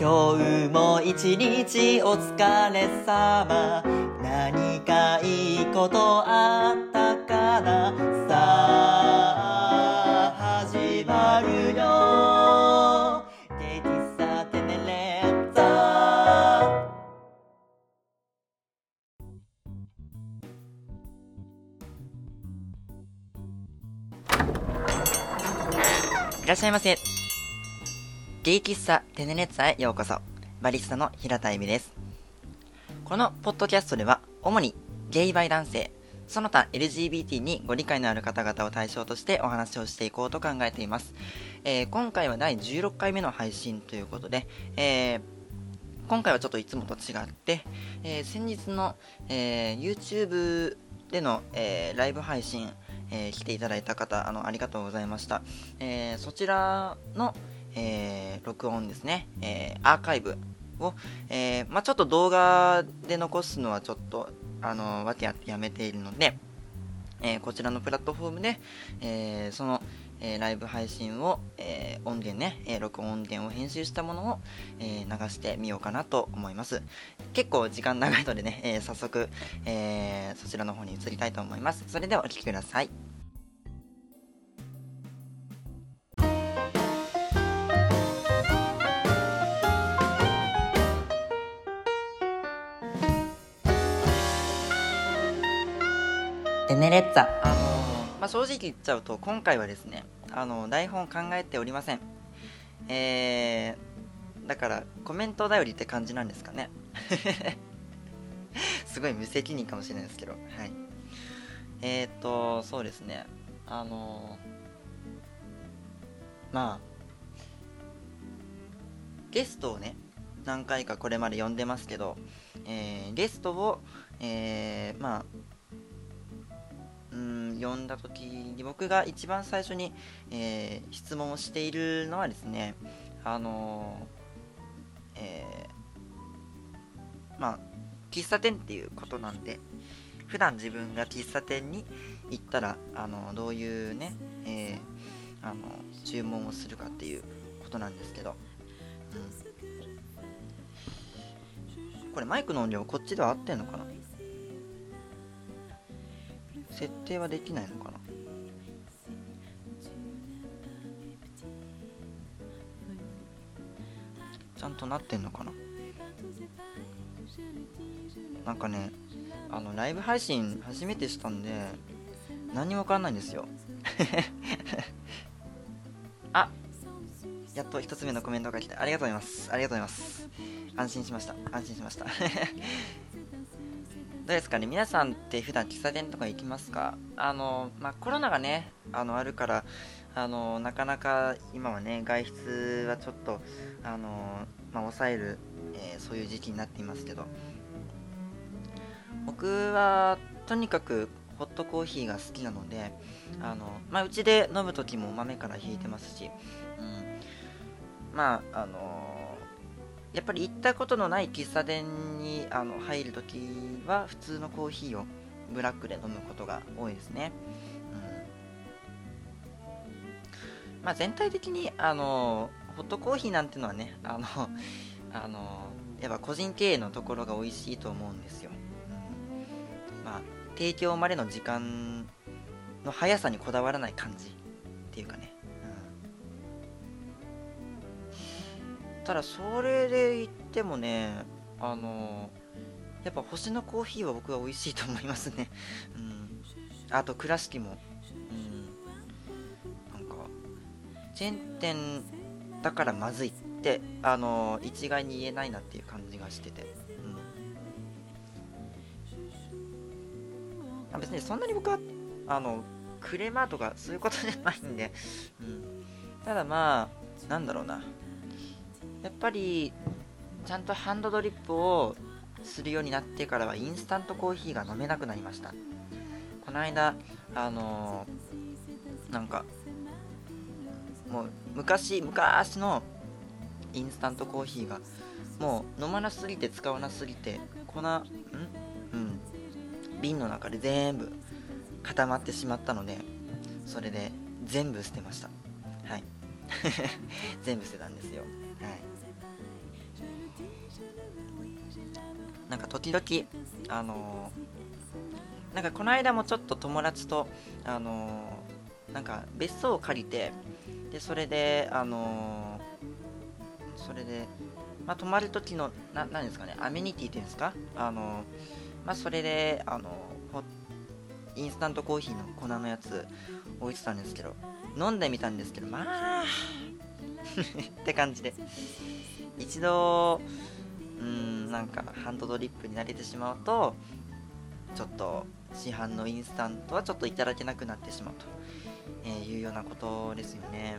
今日も一日お疲れ様。何かいいことあったかな。さあ始まるよ。で喫茶テネレッツァ。いらっしゃいませ。ゲイ喫茶テネレッツァへようこそ。バリスタの平田恵美です。このポッドキャストでは主にゲイバイ男性、その他 LGBT にご理解のある方々を対象としてお話をしていこうと考えています。今回は第16回目の配信ということで、今回はちょっといつもと違って、先日の、YouTube での、ライブ配信、来ていただいた方ありがとうございました。そちらの、録音ですね、アーカイブを、ちょっと動画で残すのはちょっとわけあってやめているので、こちらのプラットフォームで、その、ライブ配信を、音源ね、録音音源を編集したものを、流してみようかなと思います。結構時間長いのでね、早速、そちらの方に移りたいと思います。それではお聴きください。テネレッツァ、正直言っちゃうと今回はですね、台本考えておりません。だからコメント頼りって感じなんですかね。すごい無責任かもしれないですけど、はい。そうですね、ゲストをね何回かこれまで呼んでますけど、ゲストを、呼んだ時に僕が一番最初に、質問をしているのはですね、喫茶店っていうことなんで、普段自分が喫茶店に行ったらどういうね、注文をするかっていうことなんですけど、これマイクの音量こっちでは合ってんのかな。設定はできないのかな。ちゃんとなってんのかな。なんかね、ライブ配信初めてしたんで何にもわかんないんですよ。あ、やっと一つ目のコメントが来て、ありがとうございます。ありがとうございます。安心しました。安心しました。どうですかね、皆さんって普段喫茶店とか行きますか？コロナがね、あるから、なかなか今はね、外出はちょっと、抑える、そういう時期になっていますけど、僕はとにかくホットコーヒーが好きなので、うちで飲む時も豆からひいてますし、やっぱり行ったことのない喫茶店に入るときは普通のコーヒーをブラックで飲むことが多いですね。全体的にホットコーヒーなんてのはね、やっぱ個人経営のところが美味しいと思うんですよ。提供までの時間の速さにこだわらない感じっていうかね。ただそれで言ってもね、やっぱ星のコーヒーは僕は美味しいと思いますね。あと倉敷も、なんかチェーン店だからまずいって一概に言えないなっていう感じがしてて、別にそんなに僕はクレーマーとかそういうことじゃないんで、ただなんだろうな、やっぱりちゃんとハンドドリップをするようになってからはインスタントコーヒーが飲めなくなりました。この間なんかもう昔のインスタントコーヒーがもう飲まなすぎて使わなすぎて瓶の中で全部固まってしまったので、それで全部捨てました。はい。全部捨てたんですよ。はい。 なんか時々、なんかこの間もちょっと友達と、なんか別荘を借りて、で、それで、まあ、泊まる時の、なんですかね、アメニティっていうんですか、まあ、それで、インスタントコーヒーの粉のやつ置いてたんですけど、飲んでみたんですけど、まあって感じで、一度、なんかハンドドリップに慣れてしまうと、ちょっと市販のインスタントはちょっといただけなくなってしまうと、いうようなことですよね。はい、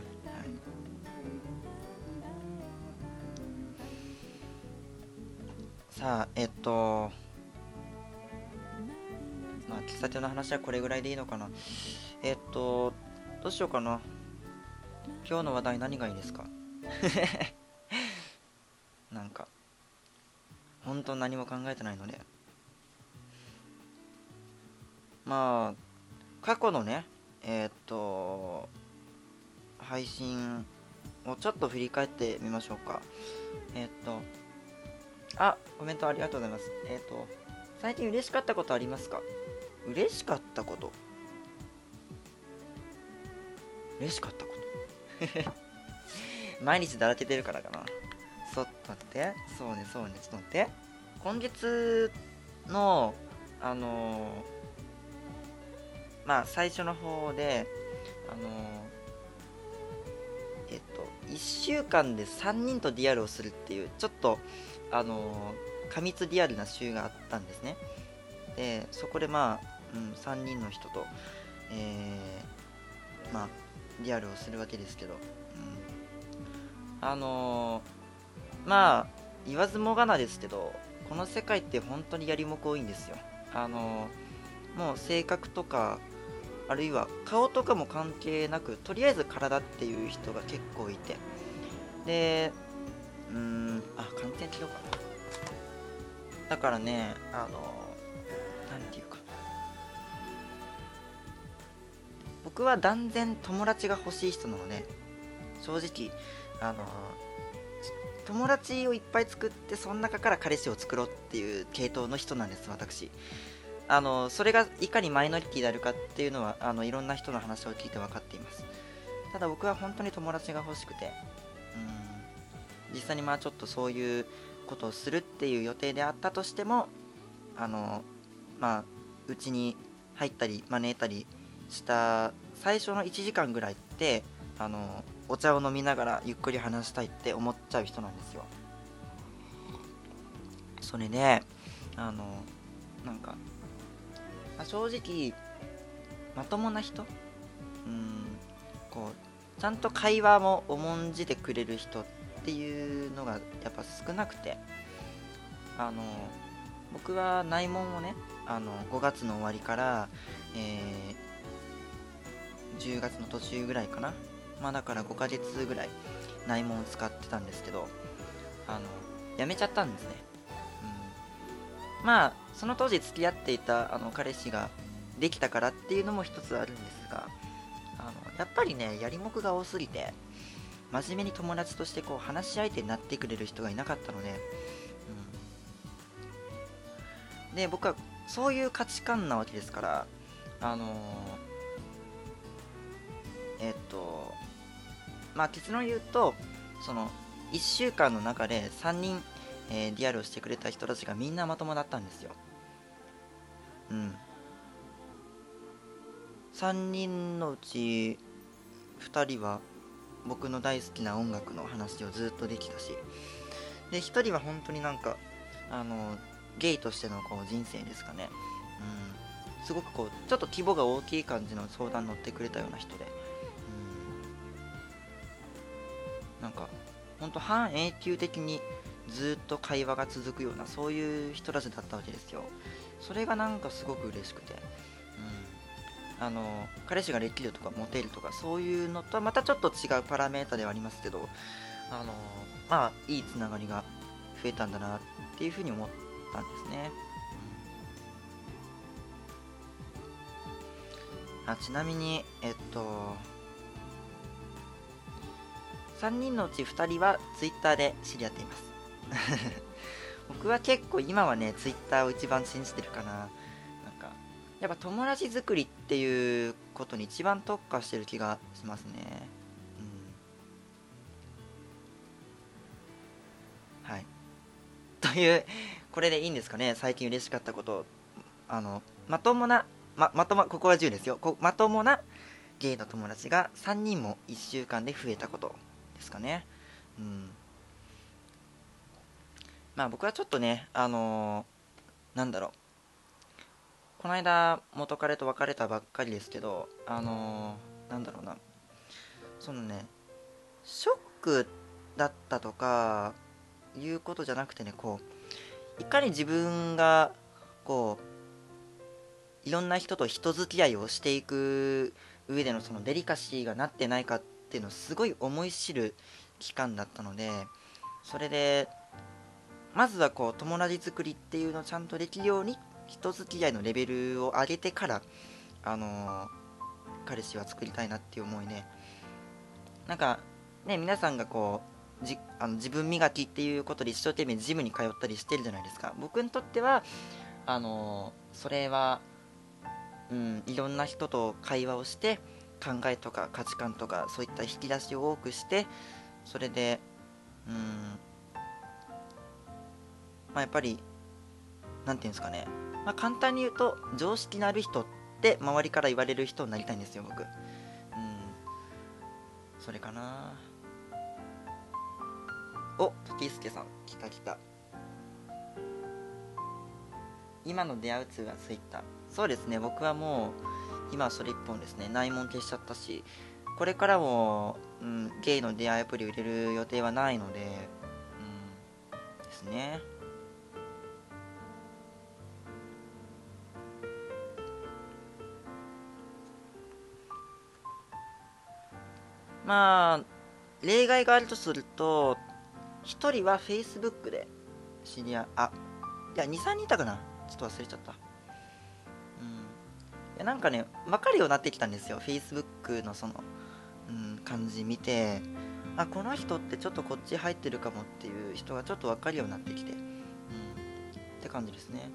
さあ、まあ、喫茶店の話はこれぐらいでいいのかな。どうしようかな。今日の話題何がいいですか？なんか、本当何も考えてないので。まあ、過去のね、配信をちょっと振り返ってみましょうか。コメントありがとうございます。最近嬉しかったことありますか？嬉しかったこと、嬉しかったこと。毎日だらけてるからかな。ちょっと待って。そうね、そうね。ちょっと待って。今月の、まあ、最初の方で、あの1週間で3人とディアルをするっていう、ちょっと、過密ディアルな週があったんですね。で、そこでまあ、3人の人と、まあ、ディアルをするわけですけど、まあ、言わずもがなですけど、この世界って本当にやりもく多いんですよ。もう性格とか、あるいは顔とかも関係なく、とりあえず体っていう人が結構いて。で、完全違うかな。だからね、なんていうか。僕は断然友達が欲しい人なので、正直、あの友達をいっぱい作ってその中から彼氏を作ろうっていう系統の人なんです、私。それがいかにマイノリティであるかっていうのは、いろんな人の話を聞いて分かっています。ただ僕は本当に友達が欲しくて、実際にまあちょっとそういうことをするっていう予定であったとしても、まあうちに入ったり招いたりした最初の1時間ぐらいって、お茶を飲みながらゆっくり話したいって思っちゃう人なんですよ。それで、なんか、正直まともな人、こうちゃんと会話も重んじてくれる人っていうのがやっぱ少なくて、あの僕は内門をね、5月の終わりから、10月の途中ぐらいかな、まあだから5ヶ月ぐらい内門を使ってたんですけど、辞めちゃったんですね。まあその当時付き合っていた彼氏ができたからっていうのも一つあるんですが、やっぱりね、やりもくが多すぎて真面目に友達としてこう話し相手になってくれる人がいなかったので、で僕はそういう価値観なわけですから、まあ結論言うと、その1週間の中で3人、ディアルをしてくれた人たちがみんなまともだったんですよ。3人のうち2人は僕の大好きな音楽の話をずっとできたし、で1人は本当になんかゲイとしてのこう人生ですかね、すごくこうちょっと規模が大きい感じの相談に乗ってくれたような人で、なんか本当半永久的にずっと会話が続くような、そういう人たちだったわけですよ。それがなんかすごく嬉しくて、彼氏ができるとかモテるとかそういうのとはまたちょっと違うパラメータではありますけど、まあいいつながりが増えたんだなっていうふうに思ったんですね。ちなみに3人のうち2人は Twitter で知り合っています。 僕は結構今はね、ツイッターを一番信じてるかな。なんか、やっぱ友達作りっていうことに一番特化してる気がしますね。うん。はい。という、これでいいんですかね、最近嬉しかったこと。まともな、ここは10ですよ。まともなゲイの友達が3人も1週間で増えたことですかね。うん。まあ僕はちょっとね、なんだろう。この間元彼と別れたばっかりですけど、なんだろうな。そのね、ショックだったとか、いうことじゃなくてね、いかに自分が、こいろんな人と人付き合いをしていく上でのそのデリカシーがなってないかっていうのをすごい思い知る期間だったので、それでまずは友達作りっていうのをちゃんとできるように人付き合いのレベルを上げてからあのー彼氏は作りたいなっていう思いね。なんかね、皆さんが自分磨きっていうことで一生懸命ジムに通ったりしてるじゃないですか。僕にとってはそれはいろんな人と会話をして考えとか価値観とかそういった引き出しを多くして、それでやっぱりなんていうんですかね、簡単に言うと常識のある人って周りから言われる人になりたいんですよ僕。それかな。時助さん来た来た。今の出会うツーはツイッター。そうですね、僕はもう今はそれ一本ですね。内門消しちゃったし、これからも、ゲイの出会いアプリを入れる予定はないので、ですね。まあ、例外があるとすると、一人は Facebook で知り合い、いや、2、3人いたかな、ちょっと忘れちゃった。いや、なんかね、分かるようになってきたんですよ。Facebook の感じ見て、この人ってちょっとこっち入ってるかもっていう人がちょっと分かるようになってきて、って感じですね。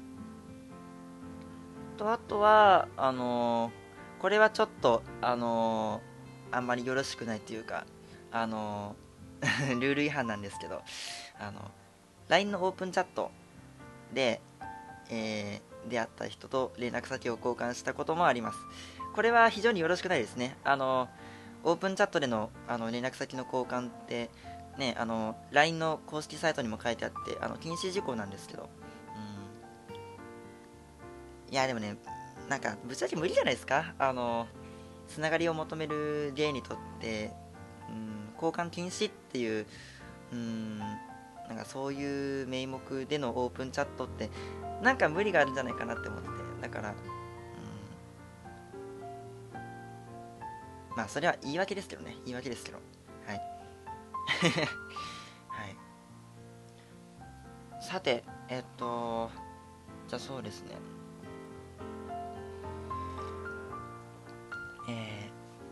あとは、これはちょっと、あんまりよろしくないっていうか、ルール違反なんですけど、LINE のオープンチャットで、出会った人と連絡先を交換したこともあります。これは非常によろしくないですね。オープンチャットでの連絡先の交換ってね、LINE の公式サイトにも書いてあって禁止事項なんですけど、いやでもね、なんかぶっちゃけ無理じゃないですか。つながりを求めるゲイにとって、交換禁止っていう、なんかそういう名目でのオープンチャットってなんか無理があるんじゃないかなって思ってて、だから、まあそれは言い訳ですけどね、言い訳ですけど、はい。はい。さて、じゃあそうですね、え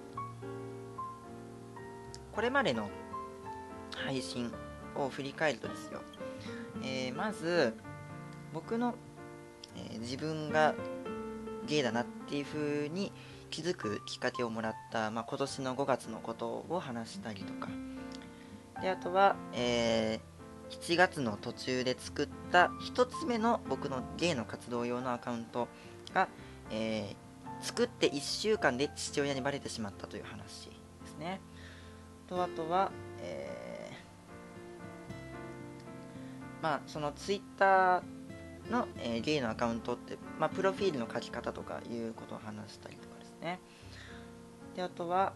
これまでの配信を振り返るとですよ、まず僕の、自分がゲイだなっていう風に気づくきっかけをもらった、今年の5月のことを話したりとか、であとは、7月の途中で作った1つ目の僕のゲイの活動用のアカウントが、作って1週間で父親にバレてしまったという話ですね。あとは、そのツイッターの、ゲイのアカウントって、プロフィールの書き方とかいうことを話したりとかですね。であとは、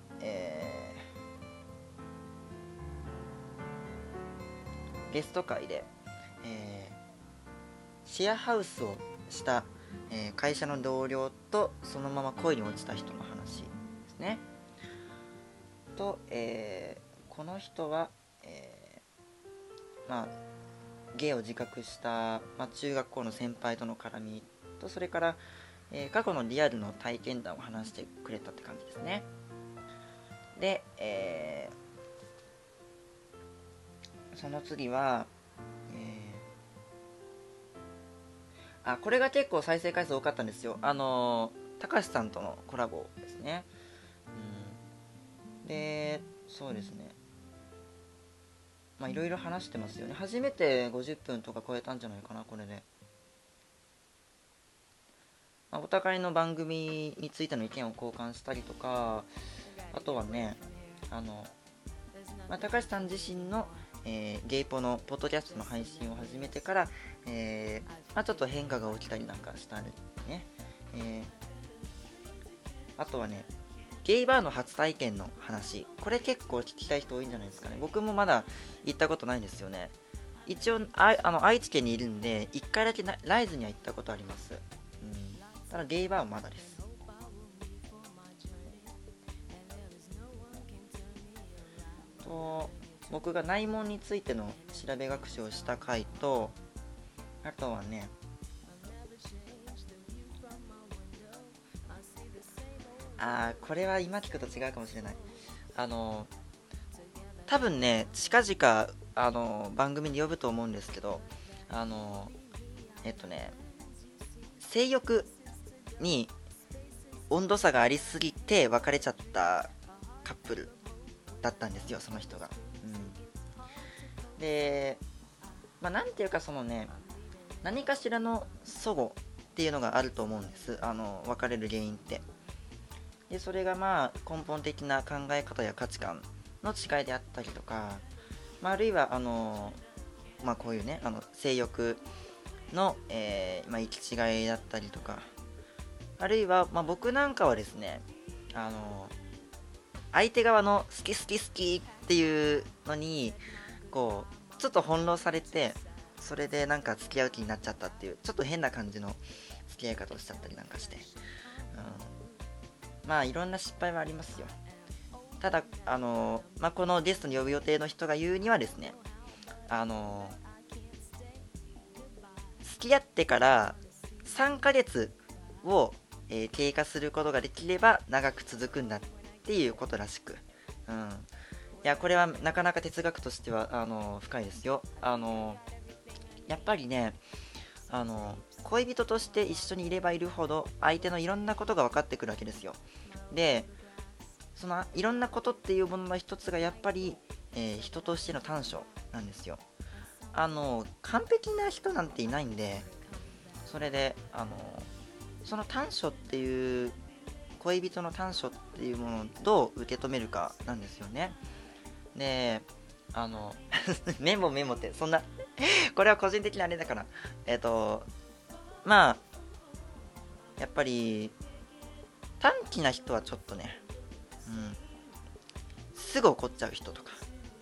ゲスト会で、えシェアハウスをした、会社の同僚とそのまま恋に落ちた人の話ですね。この人は、まあ、ゲイを自覚した、中学校の先輩との絡みと、それから、過去のリアルの体験談を話してくれたって感じですね。で、その次は、 これが結構再生回数多かったんですよ。高橋さんとのコラボですね。で、そうですね。いろいろ話してますよね。初めて50分とか超えたんじゃないかな、これで。お互いの番組についての意見を交換したりとか、あとはね、高橋さん自身の、ゲイポのポッドキャストの配信を始めてから、ちょっと変化が起きたりなんかしたりね。あとはね、ゲイバーの初体験の話、これ結構聞きたい人多いんじゃないですかね。僕もまだ行ったことないんですよね。一応愛知県にいるんで1回だけライズには行ったことあります。ただゲイバーはまだです。と僕が内門についての調べ学習をした回と、あとはね、これは今聞くと違うかもしれない。多分ね、近々番組に呼ぶと思うんですけど、性欲に温度差がありすぎて別れちゃったカップルだったんですよ、その人が。で、なんていうか、そのね、何かしらの齟齬っていうのがあると思うんです、別れる原因って。でそれが根本的な考え方や価値観の違いであったりとか、あるいはこういうね、性欲の、行き違いだったりとか、あるいは、僕なんかはですね、相手側の好き好き好きっていうのにこうちょっと翻弄されて、それでなんか付き合う気になっちゃったっていうちょっと変な感じの付き合い方をしちゃったりなんかして、いろんな失敗はありますよ。ただこのゲストに呼ぶ予定の人が言うにはですね、付き合ってから3ヶ月を、経過することができれば長く続くんだっていうことらしく、いやこれはなかなか哲学としては深いですよ。やっぱりね、恋人として一緒にいればいるほど相手のいろんなことが分かってくるわけですよ。でそのいろんなことっていうものの一つがやっぱり、人としての短所なんですよ。完璧な人なんていないんで、それでその短所っていう恋人の短所っていうものをどう受け止めるかなんですよね。でメモってそんなこれは個人的なあれだから、やっぱり短気な人はちょっとね、すぐ怒っちゃう人とか、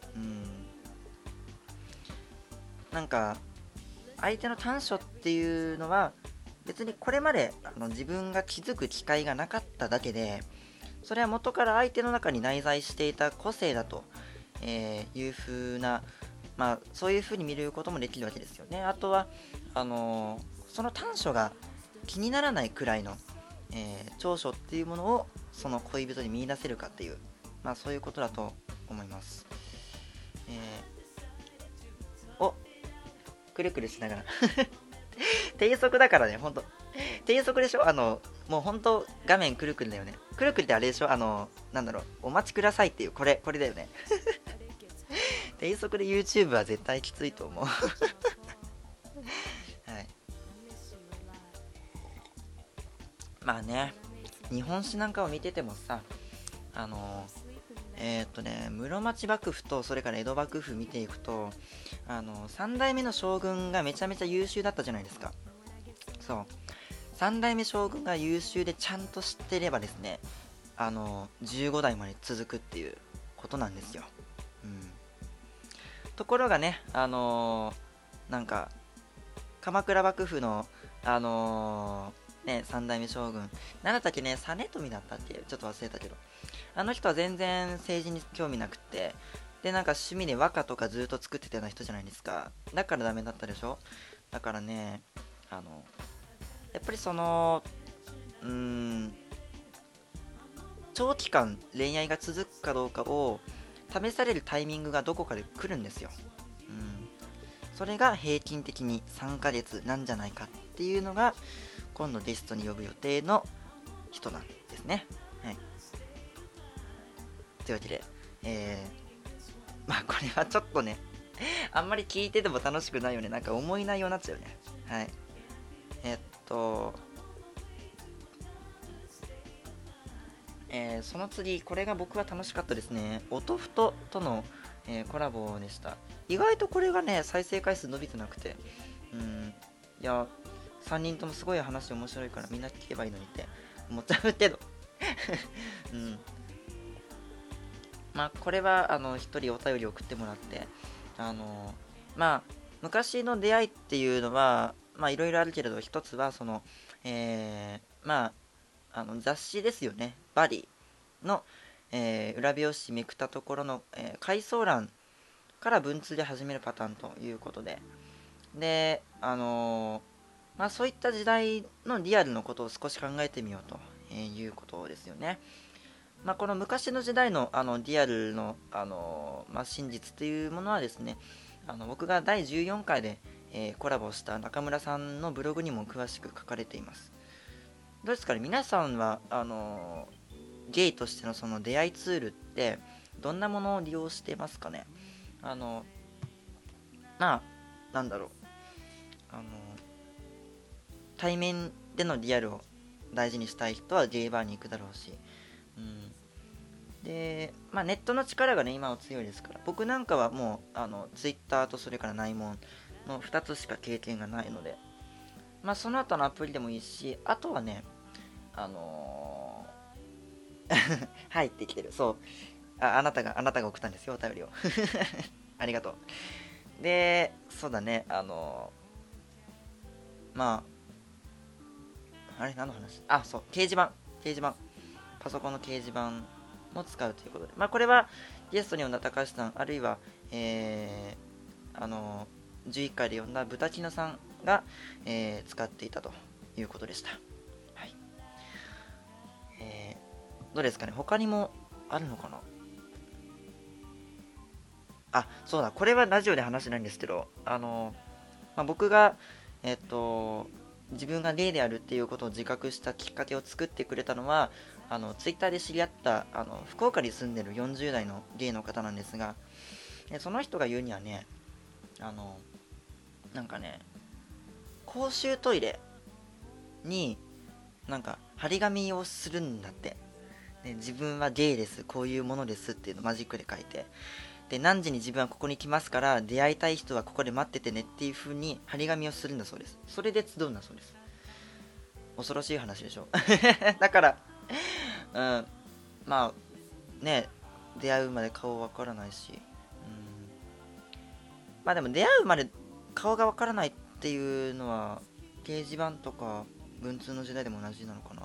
なんか相手の短所っていうのは別にこれまで自分が気づく機会がなかっただけで、それは元から相手の中に内在していた個性だと、いう風な、そういう風に見ることもできるわけですよね。あとはその短所が気にならないくらいの、長所っていうものをその恋人に見出せるかっていう、そういうことだと思います。くるくるしながら低速だからね、ほんと低速でしょ。もうほんと画面くるくるだよね。くるくるってあれでしょ、なんだろう、お待ちくださいっていう、これだよね低速で YouTube は絶対きついと思うはい。日本史なんかを見ててもさ、室町幕府とそれから江戸幕府見ていくと、3代目の将軍がめちゃめちゃ優秀だったじゃないですか。そう3代目将軍が優秀でちゃんと知ってればですね、15代まで続くっていうことなんですよ。ところがね、なんか鎌倉幕府の3代目将軍なんだったっけね、実富だったっけ、ちょっと忘れたけど、あの人は全然政治に興味なくって、でなんか趣味で和歌とかずっと作ってたような人じゃないですか。だからダメだったでしょ。だからね、やっぱりその長期間恋愛が続くかどうかを試されるタイミングがどこかで来るんですよ。 それが平均的に3ヶ月なんじゃないかっていうのが今度ゲストに呼ぶ予定の人なんですね。はい。というわけで、まあこれはちょっとね、あんまり聞いてても楽しくないよね。なんか重い内容になっちゃうね。はい。と、その次、これが僕は楽しかったですね。音ふととの、コラボでした。意外とこれがね、再生回数伸びてなくて、いや、3人ともすごい話面白いからみんな聞けばいいのにって思っちゃうけど、うん。まあ、これは、一人お便り送ってもらって、まあ、昔の出会いっていうのは、まあ、いろいろあるけれど、一つは、まあ、雑誌ですよね。バディの、裏表紙めくったところの、回想欄から文通で始めるパターンということで。で、まあ、そういった時代のリアルのことを少し考えてみようということですよね。まあ、この昔の時代のリアルの、まあ、真実というものはですね、僕が第14回で、コラボした中村さんのブログにも詳しく書かれています。どうですかね、皆さんはゲイとしてのその出会いツールってどんなものを利用してますかね。まあなんだろう、あの対面でのリアルを大事にしたい人はゲイバーに行くだろうし、で、まあ、ネットの力がね今は強いですから、僕なんかはもうツイッターとそれから内門の2つしか経験がないので、まあその後のアプリでもいいし、あとはね、入ってきてる。そう。あなたが送ったんですよ、お便りを。ありがとう。で、そうだね、まあ、あれ、何の話、あ、そう、掲示板。パソコンの掲示板も使うということで。まあ、これは、ゲストに呼んだ高橋さん、あるいは、11回で呼んだ豚キノさんが、使っていたということでした。はい。どうですかね、他にもあるのかな。あ、そうだ、これはラジオで話してないんですけど、まあ、僕が、えっと、自分がゲイであるっていうことを自覚したきっかけを作ってくれたのは、ツイッターで知り合った、福岡に住んでる40代のゲイの方なんですが、その人が言うにはね、あの、なんかね、公衆トイレに、なんか、張り紙をするんだって。で自分はゲイです、こういうものですっていうのをマジックで書いて、で何時に自分はここに来ますから出会いたい人はここで待っててねっていう風に張り紙をするんだそうです。それで集うんだそうです。恐ろしい話でしょ。だから、うん、まあね、出会うまで顔わからないし、まあでも出会うまで顔がわからないっていうのは掲示板とか文通の時代でも同じなのかな。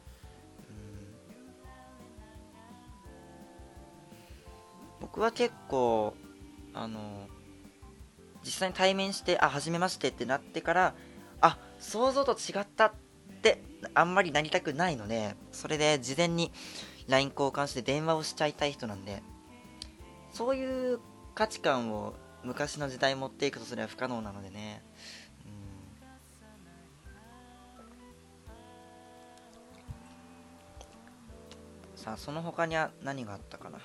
僕は結構あの実際に対面して、あ、初めましてってなってから、あ、想像と違ったってあんまりなりたくないので、それで事前に LINE 交換して電話をしちゃいたい人なんで、そういう価値観を昔の時代持っていくとそれは不可能なのでね。さあ、その他には何があったかな。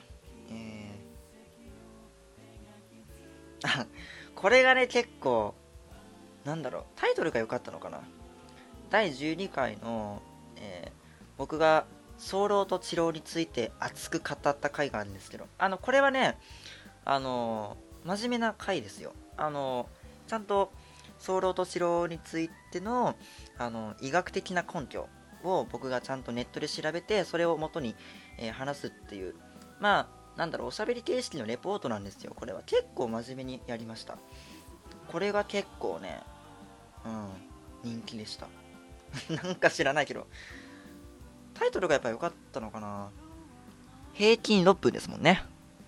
あ、これがね、結構、なんだろう、タイトルが良かったのかな。第12回の、僕が早漏と治療について熱く語った回があるんですけど、これはね、真面目な回ですよ。ちゃんと早漏と治療についての、医学的な根拠を僕がちゃんとネットで調べて、それを元に、話すっていう、まあ、なんだろう、おしゃべり形式のレポートなんですよ。これは結構真面目にやりました。これが結構ね、人気でした。なんか知らないけど、タイトルがやっぱ良かったのかな。平均6分ですもんね。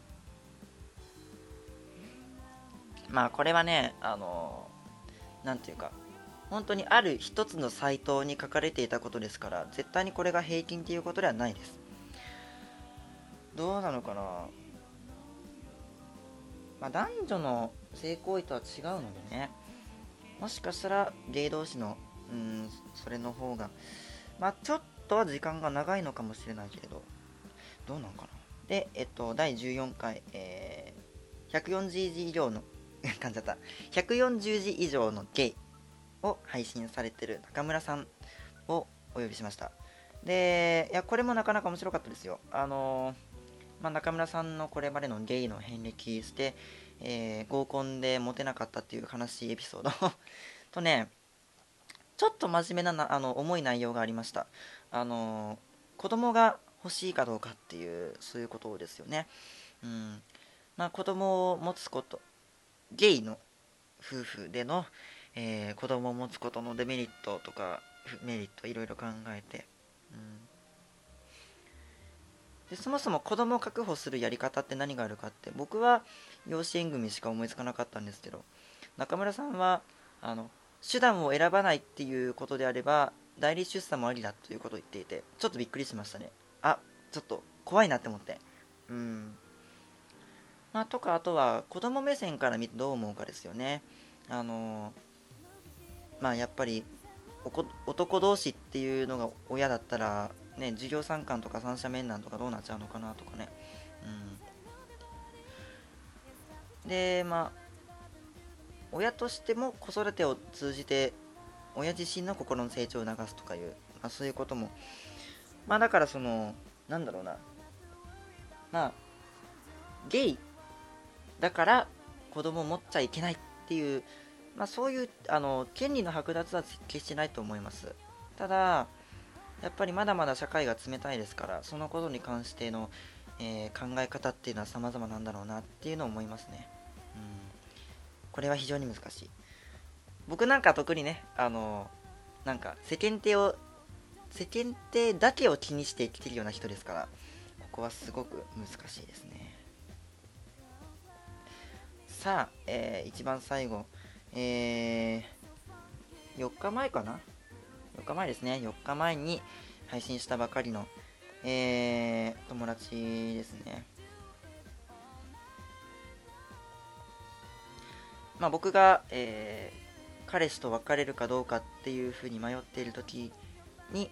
まあこれはね、なんていうか、本当にある一つのサイトに書かれていたことですから、絶対にこれが平均っていうことではないです。どうなのかな。 まあ、男女の性行為とは違うのでね、もしかしたらゲイ同士のそれの方がまあちょっとは時間が長いのかもしれないけれど、どうなんかな。で第14回、140字以上の噛んじゃった140字以上のゲイを配信されてる中村さんをお呼びしました。で、いや、これもなかなか面白かったですよ。まあ、中村さんのこれまでのゲイの遍歴して、合コンでモテなかったっていう悲しいエピソードとね、ちょっと真面目な重い内容がありました。子供が欲しいかどうかっていう、そういうことですよね。うん。まあ、子供を持つこと、ゲイの夫婦での、子供を持つことのデメリットとかメリットいろいろ考えて、でそもそも子供を確保するやり方って何があるかって、僕は養子縁組しか思いつかなかったんですけど、中村さんは手段を選ばないっていうことであれば代理出産もありだということを言っていて、ちょっとびっくりしましたね。ちょっと怖いなって思って。まあ、とか、あとは子供目線から見てどう思うかですよね。まあやっぱり男同士っていうのが親だったらね、授業参観とか三者面談とかどうなっちゃうのかなとかね。で、まあ親としても子育てを通じて親自身の心の成長を促すとかいう、まあ、そういうことも、まあだからなんだろうな、まあゲイだから子供を持っちゃいけないっていう、まあそういう権利の剥奪は決してないと思います。ただやっぱりまだまだ社会が冷たいですから、そのことに関しての、考え方っていうのは様々なんだろうなっていうのを思いますね。これは非常に難しい。僕なんか特にね、なんか世間体だけを気にして生きてるような人ですから、ここはすごく難しいですね。さあ、一番最後、4日前かな ?4 日前ですね。4日前に配信したばかりの、友達ですね。まあ僕が、彼氏と別れるかどうかっていうふうに迷っている時に、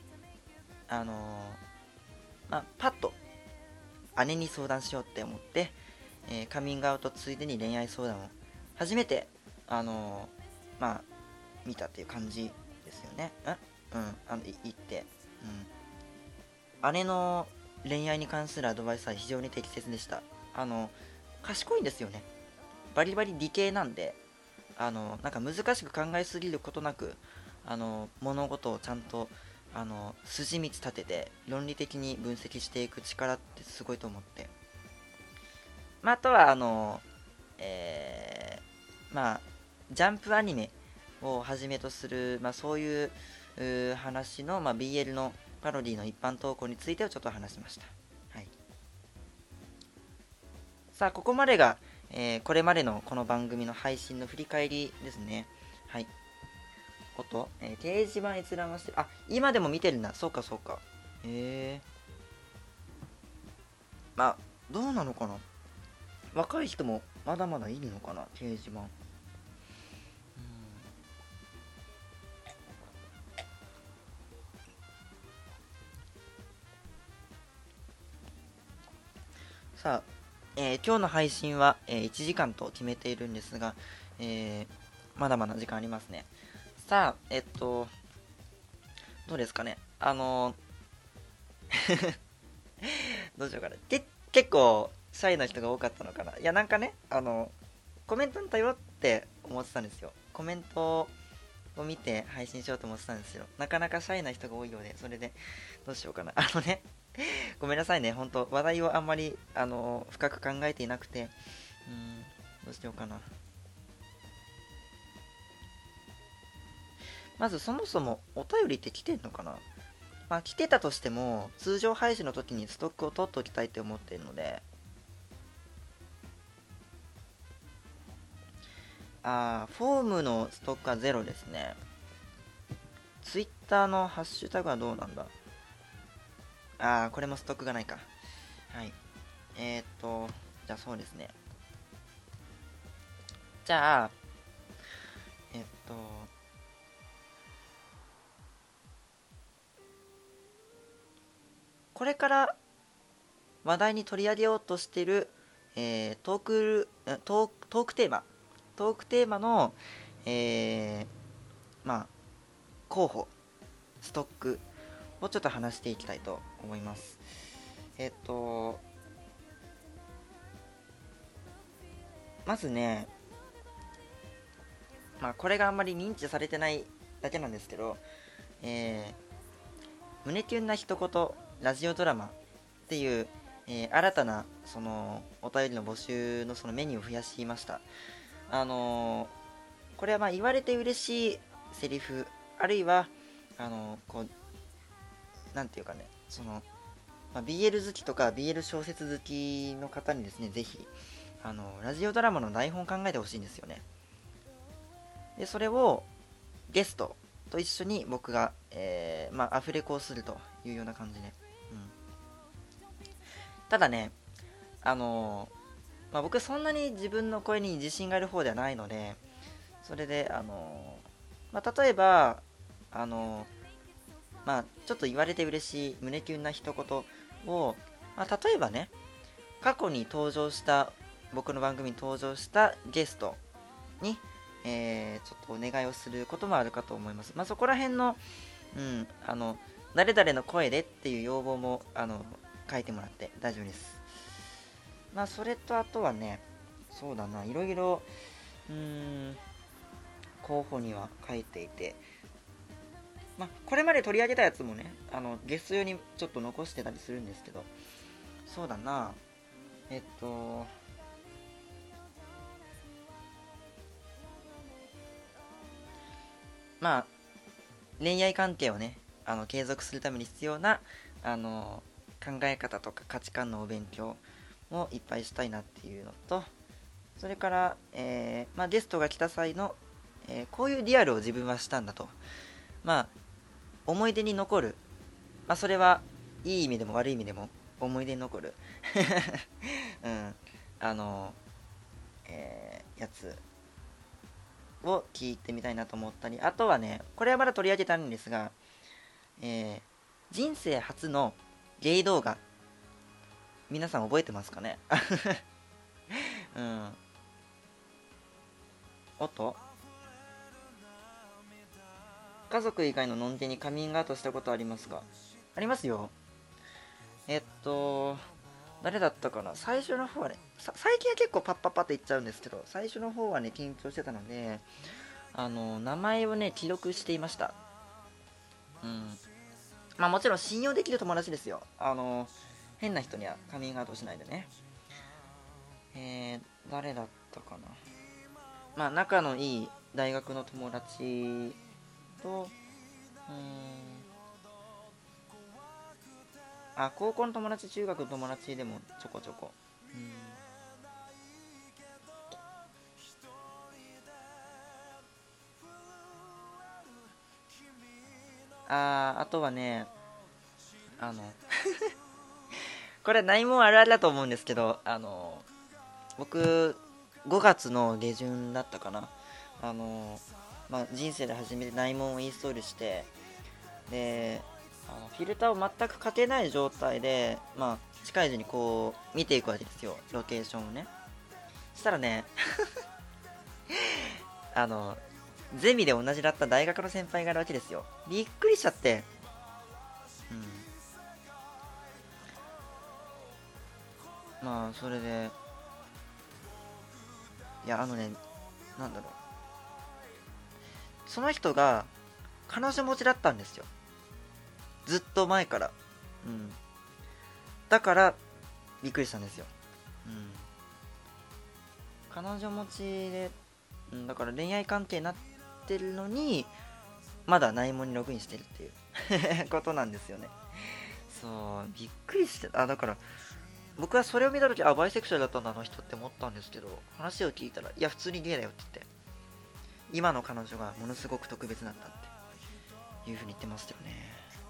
まあ、パッと姉に相談しようって思って、カミングアウトついでに恋愛相談を初めて、まあ、見たっていう感じですよね。言って、姉の恋愛に関するアドバイスは非常に適切でした。賢いんですよね。バリバリ理系なんで、なんか難しく考えすぎることなく、物事をちゃんと、筋道立てて論理的に分析していく力ってすごいと思って。まあ、あとは、まあ、ジャンプアニメをはじめとする、まあ、そういう話の、まあ、BL のパロディの一般投稿についてをちょっと話しました。はい。さあ、ここまでが、これまでのこの番組の配信の振り返りですね。はい。掲示板閲覧はしてる。今でも見てるんだ。そうか、そうか。まあ、どうなのかな。若い人もまだまだいるのかな、掲示板。さあ、今日の配信は、1時間と決めているんですが、まだまだ時間ありますね。さあ、どうですかね。どうしようかな。結構、シャイな人が多かったのかな。いや、なんかね、コメントに頼って思ってたんですよ。コメントを見て配信しようと思ってたんですよ。なかなかシャイな人が多いようで、それで、どうしようかな。ごめんなさいね、本当話題をあんまり、深く考えていなくて、どうしようかな。まずそもそもお便りって来てんのかな。まあ来てたとしても、通常配信の時にストックを取っておきたいって思っているので、フォームのストックはゼロですね。ツイッターのハッシュタグはどうなんだ。これもストックがないか。はい。じゃあそうですね。 じゃあ、えっと、これから話題に取り上げようとしている、トークテーマ、の、えー、まあ、候補、ストックをちょっと話していきたいと思います。まずね、これがあんまり認知されてないだけなんですけど、胸キュンな一言ラジオドラマっていう、新たなそのお便りの募集のそのメニューを増やしました。これは言われて嬉しいセリフ、あるいはこうなんていうかね、BL 好きとか BL 小説好きの方にですね、ぜひラジオドラマの台本を考えてほしいんですよね。でそれをゲストと一緒に僕が、アフレコをするというような感じで、ただね、僕そんなに自分の声に自信がある方ではないので、それで例えばちょっと言われて嬉しい胸キュンな一言を、例えばね、過去に登場した僕の番組に登場したゲストに、ちょっとお願いをすることもあるかと思います。そこら辺の、誰々の声でっていう要望も書いてもらって大丈夫です。それとあとはね、そうだな、いろいろ候補には書いていて、これまで取り上げたやつもね、ゲスト用にちょっと残してたりするんですけど、そうだな、恋愛関係をね、継続するために必要な、考え方とか価値観のお勉強もいっぱいしたいなっていうのと、それから、ゲストが来た際の、こういうリアルを自分はしたんだと。思い出に残る。それはいい意味でも悪い意味でも思い出に残る。うん。やつを聞いてみたいなと思ったり、あとはね、これはまだ取り上げたんですが、人生初のゲイ動画、皆さん覚えてますかね？うん。おっと、家族以外ののんけにカミングアウトしたことありますか？ありますよ。誰だったかな、最初の方はね、最近は結構パッパッパって言っちゃうんですけど、最初の方はね、緊張してたので、名前をね、記録していました。うん。もちろん信用できる友達ですよ。変な人にはカミングアウトしないでね。誰だったかな。仲のいい大学の友達と、高校の友達、中学の友達でもちょこちょこ。あとはね、あのこれ何もあるあるだと思うんですけど、僕、5月の下旬だったかな。人生で初めて内門をインストールして、で、フィルターを全くかけない状態で、近い順にこう、見ていくわけですよ、ロケーションをね。そしたらね、あの、ゼミで同じだった大学の先輩がいるわけですよ。びっくりしちゃって、うん。それで、いや、なんだろう。その人が、彼女持ちだったんですよ。ずっと前から。うん。だから、びっくりしたんですよ。うん。彼女持ちで、だから恋愛関係になってるのに、まだ内門にログインしてるっていうことなんですよね。そう、びっくりして、だから、僕はそれを見たとき、バイセクシャルだったんだ、あの人って思ったんですけど、話を聞いたら、いや、普通にゲイだよって言って、今の彼女がものすごく特別だったっていうふうに言ってましたよね。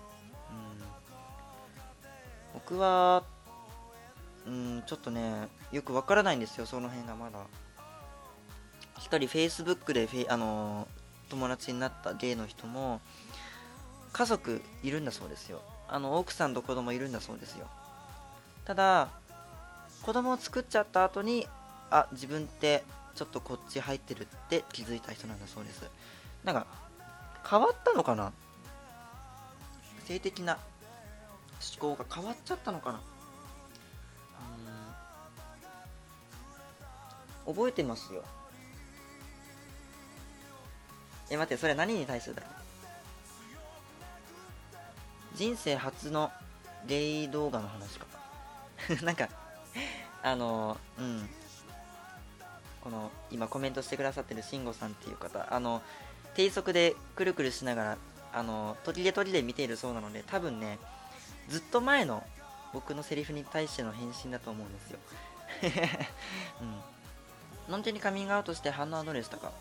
僕は、ちょっとね、よくわからないんですよ、その辺がまだ。比人 Facebook で友達になったゲイの人も家族いるんだそうですよ。奥さんと子供いるんだそうですよ。ただ子供を作っちゃった後に自分ってちょっとこっち入ってるって気づいた人なんだそうです。なんか変わったのかな、性的な思考が変わっちゃったのかな。覚えてますよ。待って、それ何に対するだろう。人生初のゲイ動画の話かなんかこの今コメントしてくださってる慎吾さんっていう方、低速でくるくるしながら途切れ途切れ見ているそうなので、多分ねずっと前の僕のセリフに対しての返信だと思うんですよのんけにカミングアウトして反応はどうでしたか。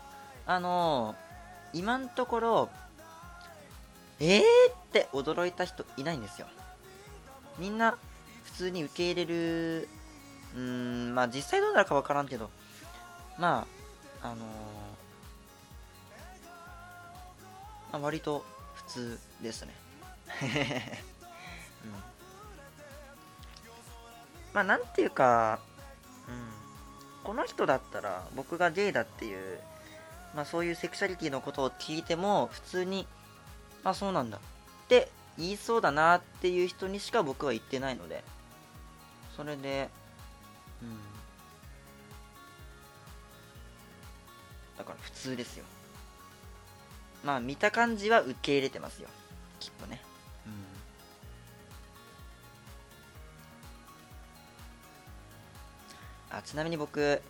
今のところって驚いた人いないんですよ。みんな普通に受け入れる。まあ実際どうなるかわからんけど、まあ割と普通ですねまあなんていうか、この人だったら僕がゲイだっていう、そういうセクシャリティのことを聞いても普通にそうなんだって言いそうだなっていう人にしか僕は言ってないので、それでだから普通ですよ。見た感じは受け入れてますよ、きっとね。ちなみに僕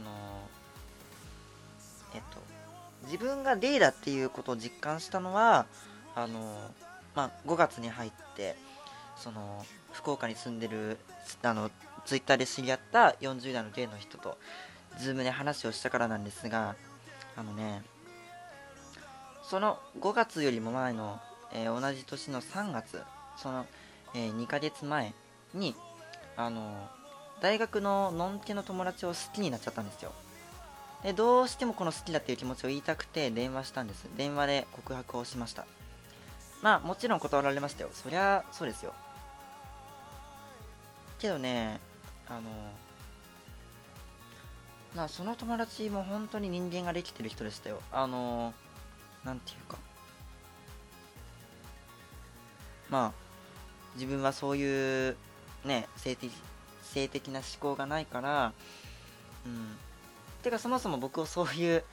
自分がゲイだっていうことを実感したのは5月に入って、福岡に住んでるツイッターで知り合った40代のゲイの人とズームで話をしたからなんですが、その5月よりも前の、同じ年の3月、2ヶ月前に大学ののんけの友達を好きになっちゃったんですよ。でどうしてもこの好きだっていう気持ちを言いたくて電話したんです。電話で告白をしました。もちろん断られましたよ。そりゃそうですよ。けどねその友達も本当に人間ができてる人でしたよ。なんていうか自分はそういうね性的な思考がないから、てかそもそも僕をそういう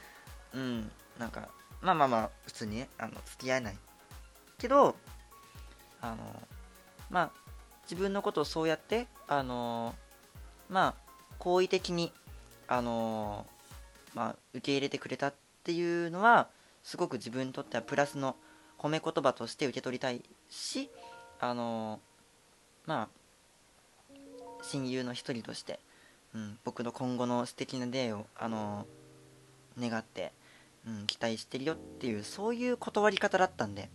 普通にね付き合えないけど自分のことをそうやって好意的に受け入れてくれたっていうのはすごく自分にとってはプラスの褒め言葉として受け取りたいし、親友の一人として、僕の今後の素敵な出会いを願って、期待してるよっていう、そういう断り方だったんで、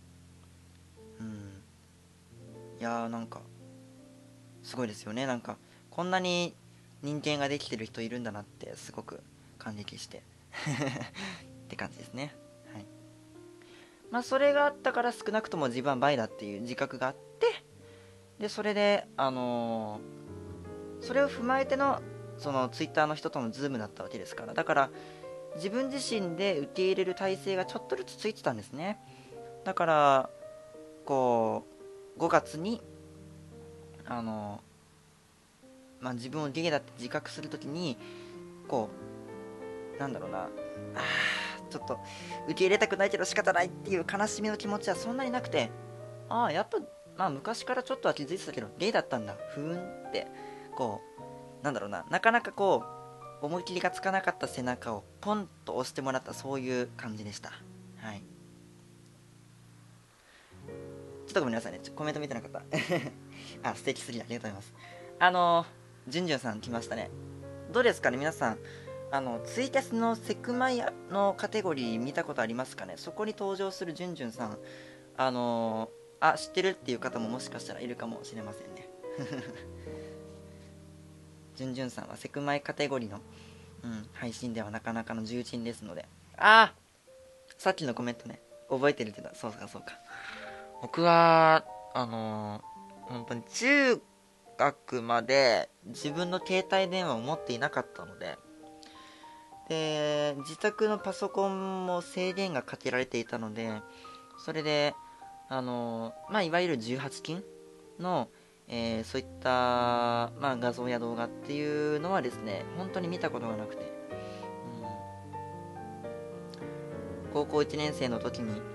いやーすごいですよね。こんなに人間ができてる人いるんだなってすごく感激してって感じですね。はい。それがあったから少なくとも自分はバイだっていう自覚があって、でそれでそれを踏まえてのそのツイッターの人とのズームだったわけですから、だから自分自身で受け入れる体制がちょっとずつついてたんですね。だから5月に自分をゲイだって自覚するときにちょっと受け入れたくないけど仕方ないっていう悲しみの気持ちはそんなになくて、やっぱ昔からちょっとは気づいてたけどゲイだったんだふーんってなかなか思い切りがつかなかった背中をポンと押してもらった、そういう感じでした。はい。ちょっとごめんなさいね、コメント見てなかった素敵すぎる、ありがとうございます。じゅんじゅんさん来ましたね。どうですかね皆さん、ツイキャスのセクマイのカテゴリー見たことありますかね。そこに登場するじゅんじゅんさん、知ってるっていう方ももしかしたらいるかもしれませんねじゅんじゅんさんはセクマイカテゴリーの配信ではなかなかの重鎮ですので。さっきのコメントね、覚えてるって言った。そうかそうか。僕は、本当に中学まで自分の携帯電話を持っていなかったので、で、自宅のパソコンも制限がかけられていたので、それで、いわゆる18禁の、そういった、画像や動画っていうのはですね、本当に見たことがなくて、高校1年生の時に、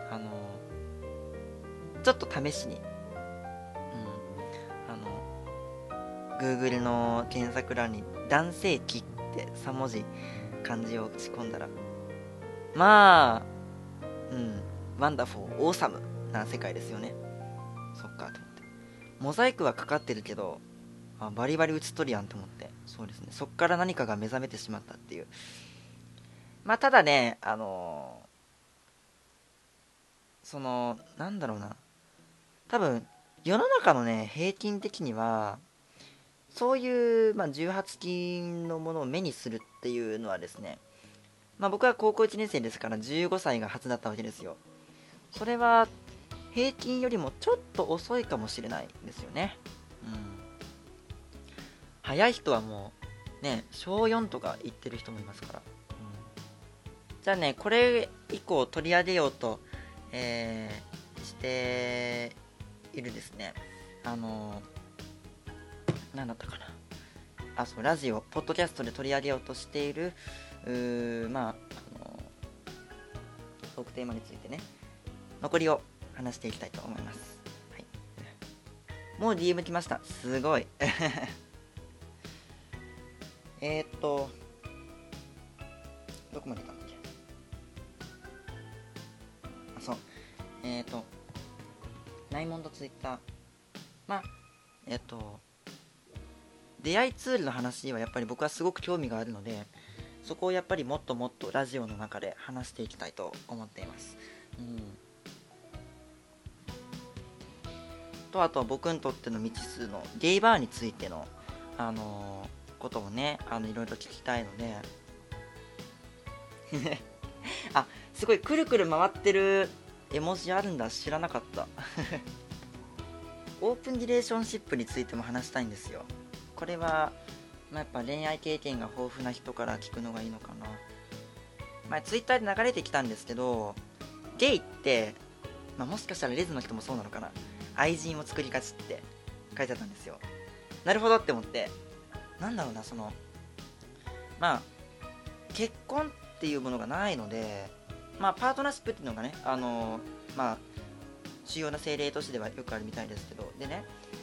ちょっと試しに、Google の検索欄に男性器って3文字漢字を打ち込んだら、ワンダフォー、オーサムな世界ですよね。そっかと思って。モザイクはかかってるけど、バリバリ映っとるやんと思って、そうですね。そっから何かが目覚めてしまったっていう。ただね、なんだろうな。多分、世の中のね、平均的には、そういう、18禁のものを目にするっていうのはですね、僕は高校1年生ですから15歳が初だったわけですよ。それは、平均よりもちょっと遅いかもしれないですよね。早い人はもう、ね、小4とか言ってる人もいますから。じゃあね、これ以降取り上げようと、しているですね。何だったかな。そう、ラジオ、ポッドキャストで取り上げようとしている、トークテーマについてね、残りを話していきたいと思います。はい、もう DM 来ました。すごい。どこまでかな。そう。ナイモンドツイッター。出会いツールの話はやっぱり僕はすごく興味があるので、そこをやっぱりもっともっとラジオの中で話していきたいと思っています。あとは僕にとっての未知数のゲイバーについての、ことをね、いろいろ聞きたいので、すごいくるくる回ってる絵文字あるんだ、知らなかった。オープンリレーションシップについても話したいんですよ。これは、やっぱ恋愛経験が豊富な人から聞くのがいいのかな。ツイッターで流れてきたんですけど、ゲイって、もしかしたらレズの人もそうなのかな。愛人を作りがちって書いてあったんですよ。なるほどって思って、なんだろうな、結婚っていうものがないので、パートナーシップっていうのがね、主要な政令都市ではよくあるみたいですけど、でね、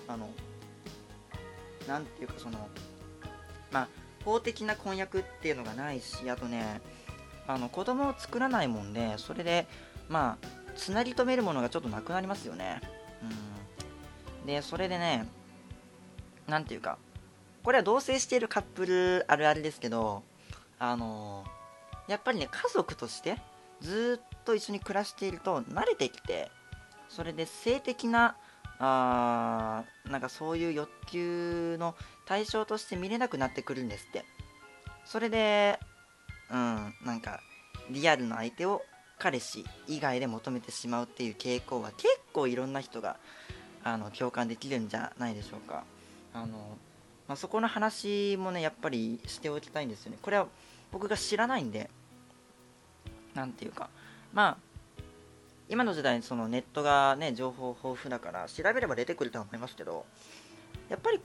なんていうか法的な婚約っていうのがないし、あとね、子供を作らないもんで、それで、つなぎ止めるものがちょっとなくなりますよね。で、それでね、なんていうか、これは同棲しているカップルあるあるですけど、やっぱりね、家族としてずっと一緒に暮らしていると慣れてきて、それで性的ななんかそういう欲求の対象として見れなくなってくるんですって。それでなんかリアルな相手を彼氏以外で求めてしまうっていう傾向は結構いろんな人が共感できるんじゃないでしょうか。そこの話もねやっぱりしておきたいんですよね。これは僕が知らないんで、なんていうか、今の時代そのネットがね情報豊富だから調べれば出てくるとは思いますけど、やっぱり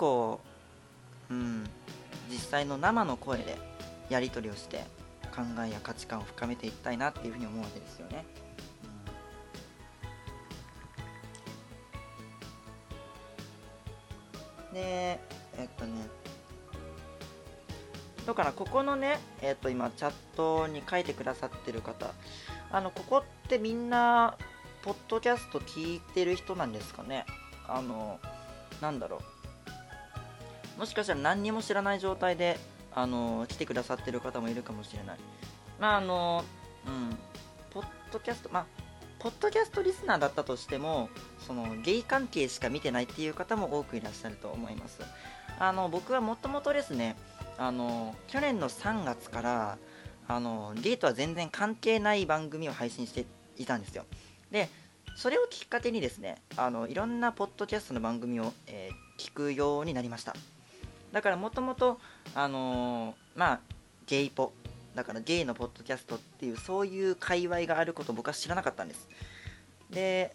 実際の生の声でやり取りをして考えや価値観を深めていきたいなっていうふうに思うわけですよね。でどうかな、ここのね今チャットに書いてくださってる方、ここってみんなポッドキャスト聞いてる人なんですかね。なんだろう、もしかしたら何にも知らない状態で来てくださってる方もいるかもしれない。ポッドキャストポッドキャストリスナーだったとしても、そのゲイ関係しか見てないっていう方も多くいらっしゃると思います。僕はもともとですね、 去年の3月からゲイとは全然関係ない番組を配信していたんですよ。でそれをきっかけにですねいろんなポッドキャストの番組を、聞くようになりました。だからもともとゲイポだからゲイのポッドキャストっていうそういう界隈があることを僕は知らなかったんです。で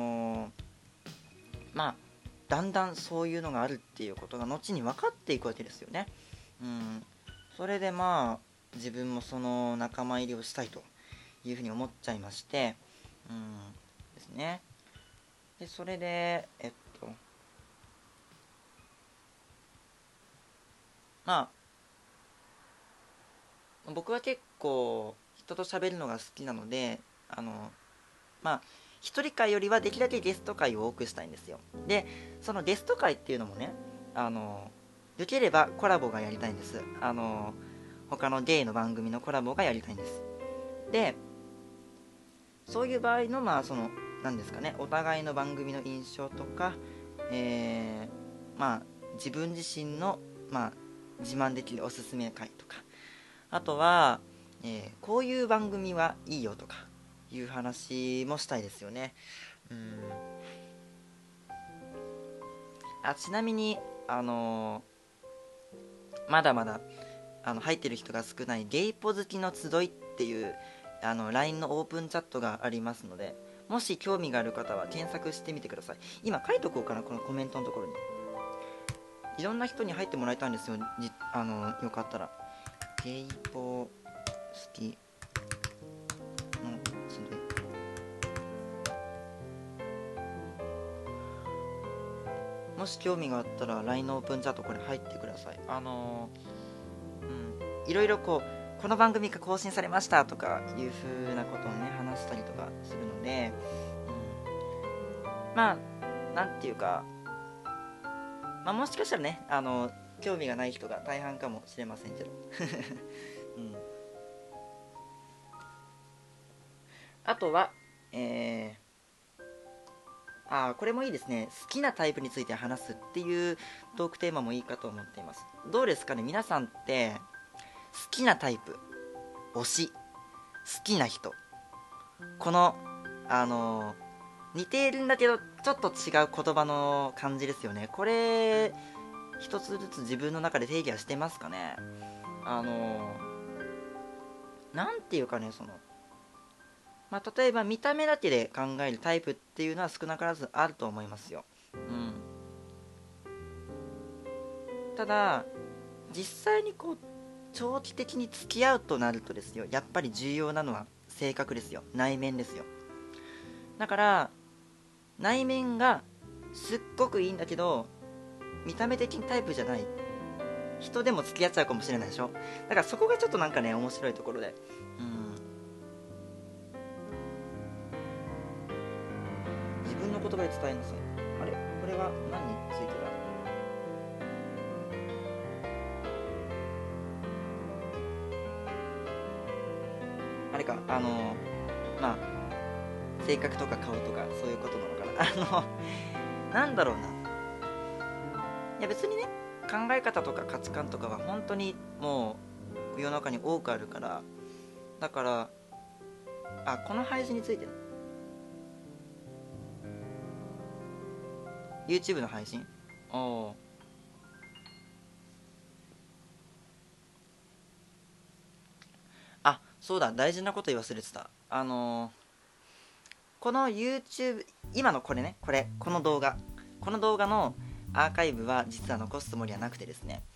だんだんそういうのがあるっていうことが後に分かっていくわけですよね。それで自分もその仲間入りをしたいというふうに思っちゃいまして、ですね。でそれで僕は結構人と喋るのが好きなので一人会よりはできるだけゲスト会を多くしたいんですよ。でそのゲスト会っていうのもねよければコラボがやりたいんです。他のゲイの番組のコラボがやりたいんです。でそういう場合の何ですかね、お互いの番組の印象とか、自分自身の、自慢できるおすすめ回とか、あとは、こういう番組はいいよとかいう話もしたいですよね。ちなみにまだまだ入ってる人が少ないゲイポ好きの集いっていうLINE のオープンチャットがありますので、もし興味がある方は検索してみてください。今書いとこうかな、このコメントのところに。いろんな人に入ってもらいたいんですよ。よかったらゲイポ好きの集い、もし興味があったら LINE のオープンチャットこれ入ってください。いろいろこの番組が更新されましたとかいう風なことをね話したりとかするので、なんていうか、もしかしたらね興味がない人が大半かもしれませんけど、あとはこれもいいですね。好きなタイプについて話すっていうトークテーマもいいかと思っています。どうですかね、皆さんって好きなタイプ、推し、好きな人、この似ているんだけどちょっと違う言葉の感じですよね。これ一つずつ自分の中で定義はしてますかね。なんていうかね、例えば見た目だけで考えるタイプっていうのは少なからずあると思いますよ。ただ実際に長期的に付き合うとなるとですよ、やっぱり重要なのは性格ですよ。内面ですよ。だから内面がすっごくいいんだけど見た目的にタイプじゃない人でも付き合っちゃうかもしれないでしょ。だからそこがちょっとなんかね面白いところで、自分の言葉で伝えなさい。あれ、これは何についてだ。あれか、性格とか顔とかそういうことなのかな。なんだろうな。いや別にね、考え方とか価値観とかは本当にもう世の中に多くあるから、だからこの配信について YouTube の配信、そうだ、大事なこと言い忘れてた。この YouTube 今のこれね、この動画のアーカイブは実は残すつもりはなくてですね、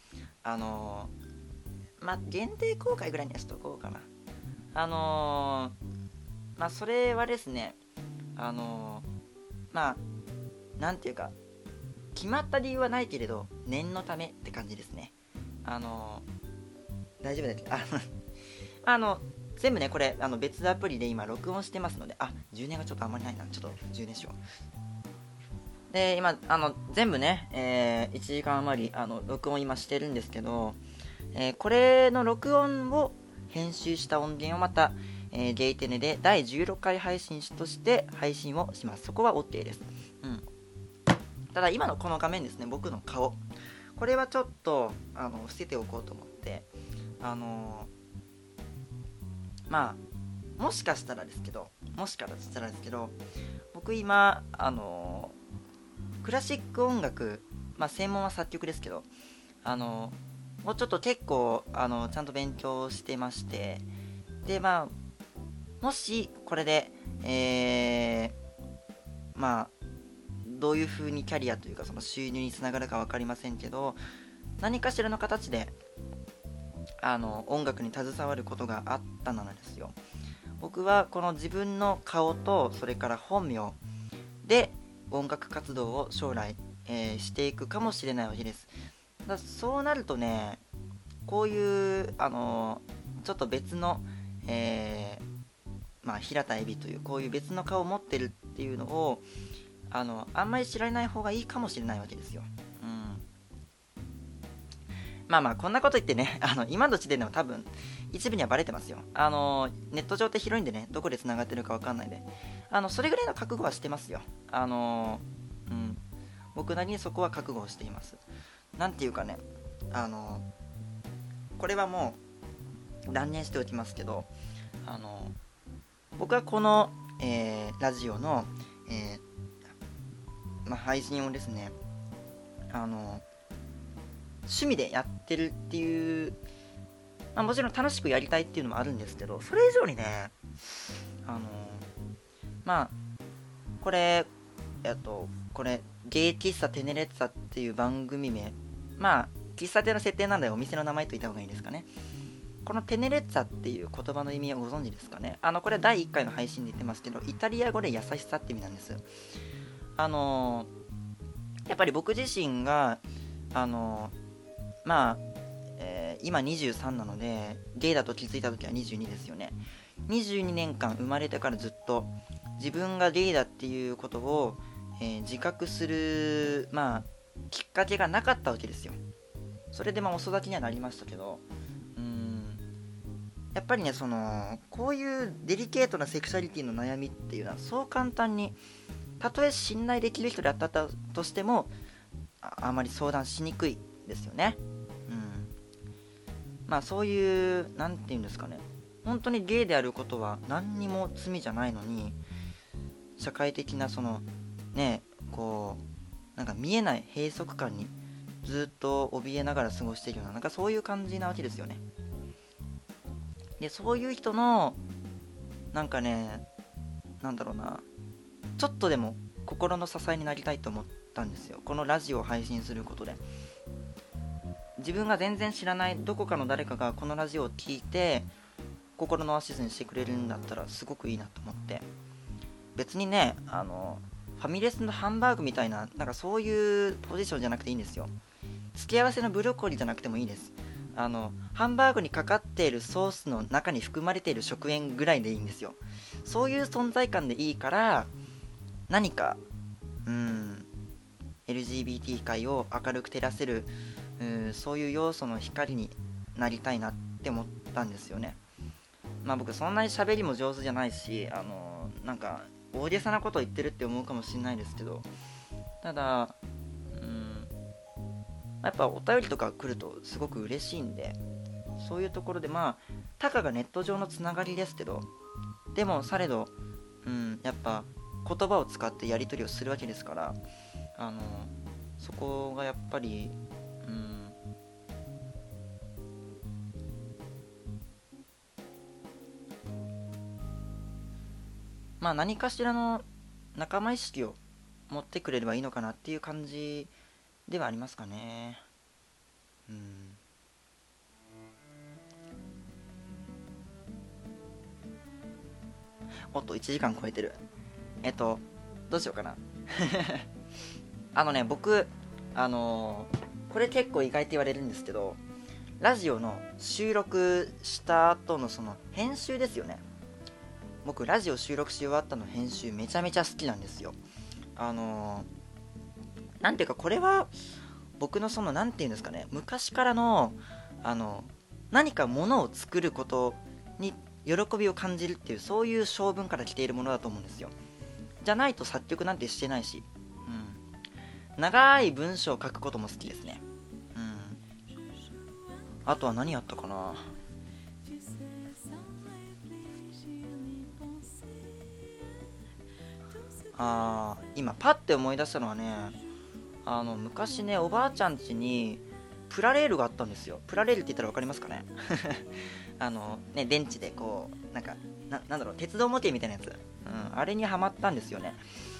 限定公開ぐらいにはしとこうかな。それはですね、なんていうか決まった理由はないけれど念のためって感じですね。大丈夫だっけ全部ねこれ別アプリで今録音してますので、充電がちょっとあんまりないな、ちょっと充電しよう。で今全部ね、1時間余り録音今してるんですけど、これの録音を編集した音源をまた、ゲイテネで第16回配信として配信をします。そこは OK です。ただ今のこの画面ですね、僕の顔、これはちょっと伏せておこうと思って、 て、まあもしかしたらですけど僕今クラシック音楽、専門は作曲ですけど、もうちょっと結構ちゃんと勉強してまして、でもしこれでどういう風にキャリアというかその収入につながるか分かりませんけど、何かしらの形で音楽に携わることがあったのですよ。僕はこの自分の顔とそれから本名で音楽活動を将来、していくかもしれないわけです。そうなるとね、こういうちょっと別の、平田恵美というこういう別の顔を持ってるっていうのをあんまり知られない方がいいかもしれないわけですよ。こんなこと言ってね、今の時点でも多分一部にはバレてますよ。ネット上って広いんでね、どこで繋がってるかわかんないで、それぐらいの覚悟はしてますよ。僕なりにそこは覚悟をしています。なんていうかね、これはもう断念しておきますけど、僕はこの、ラジオの、配信をですね、趣味でやってるっていう、もちろん楽しくやりたいっていうのもあるんですけど、それ以上にね、これゲイ喫茶テネレッツァっていう番組名、喫茶店の設定なんでお店の名前と言った方がいいですかね。このテネレッツァっていう言葉の意味をご存知ですかね。これ第1回の配信で言ってますけど、イタリア語で優しさって意味なんです。やっぱり僕自身が今23なので、ゲイだと気づいた時は22ですよね。22年間生まれてからずっと自分がゲイだっていうことを、自覚するきっかけがなかったわけですよ。それで遅咲きにはなりましたけど、やっぱりね、こういうデリケートなセクシャリティの悩みっていうのはそう簡単に、たとえ信頼できる人であったとしてもあまり相談しにくいですよね。そういうなんていうんですかね、本当にゲイであることは何にも罪じゃないのに、社会的ななんか見えない閉塞感にずっと怯えながら過ごしているような、なんかそういう感じなわけですよね。で、そういう人のなんかね、なんだろうな、ちょっとでも心の支えになりたいと思ったんですよ、このラジオを配信することで。自分が全然知らないどこかの誰かがこのラジオを聞いて心のアシスにしてくれるんだったらすごくいいなと思って、別にね、ファミレスのハンバーグみたいな、なんかそういうポジションじゃなくていいんですよ。付け合わせのブロッコリーじゃなくてもいいです。ハンバーグにかかっているソースの中に含まれている食塩ぐらいでいいんですよ。そういう存在感でいいから、何かLGBT 界を明るく照らせるそういう要素の光になりたいなって思ったんですよね。僕そんなに喋りも上手じゃないし、なんか大げさなこと言ってるって思うかもしれないですけど、ただやっぱお便りとか来るとすごく嬉しいんで、そういうところでたかがネット上のつながりですけど、でもされどやっぱ言葉を使ってやり取りをするわけですから、そこがやっぱり何かしらの仲間意識を持ってくれればいいのかなっていう感じではありますかね。おっと1時間超えてる。どうしようかな。僕これ結構意外って言われるんですけど、ラジオの収録した後のその編集ですよね。僕ラジオ収録し終わったの編集めちゃめちゃ好きなんですよ。なんていうか、これは僕のなんていうんですかね、昔からの何かものを作ることに喜びを感じるっていう、そういう性分から来ているものだと思うんですよ。じゃないと作曲なんてしてないし、長い文章を書くことも好きですね。 あとは何やったかな。今パッて思い出したのはね、昔ね、おばあちゃん家にプラレールがあったんですよ。プラレールって言ったら分かりますかね。電池でこうなんだろう、鉄道模型みたいなやつ、あれにはまったんですよね。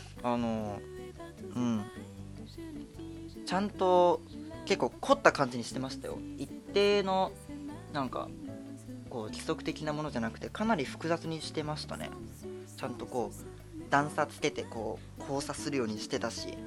ちゃんと結構凝った感じにしてましたよ。一定のなんかこう規則的なものじゃなくて、かなり複雑にしてましたね。ちゃんとこう段差つけてこう交差するようにしてたし、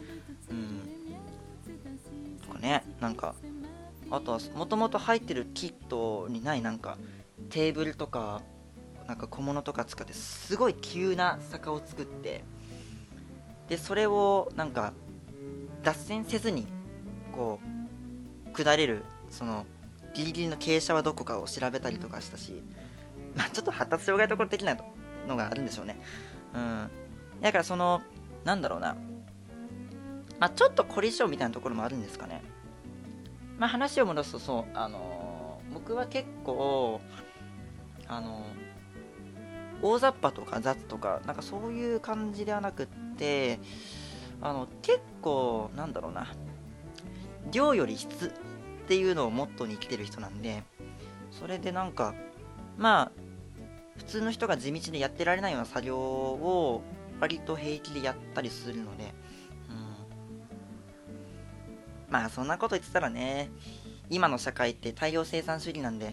とかね。あとはもともと入ってるキットにないテーブルとか小物とか使ってすごい急な坂を作って、でそれを脱線せずにこう下れる、そのギリギリの傾斜はどこかを調べたりとかしたし、ちょっと発達障害ところ的なのがあるんでしょうね。だからなんだろうな、ちょっと凝り性みたいなところもあるんですかね。話を戻すと、僕は結構大雑把とか雑とかそういう感じではなくって、結構なんだろうな、量より質っていうのをモットーに生きてる人なんで、それで普通の人が地道でやってられないような作業を割と平気でやったりするので、そんなこと言ってたらね、今の社会って大量生産主義なんで、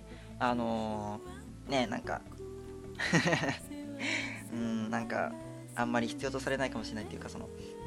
あんまり必要とされないかもしれないっていうか、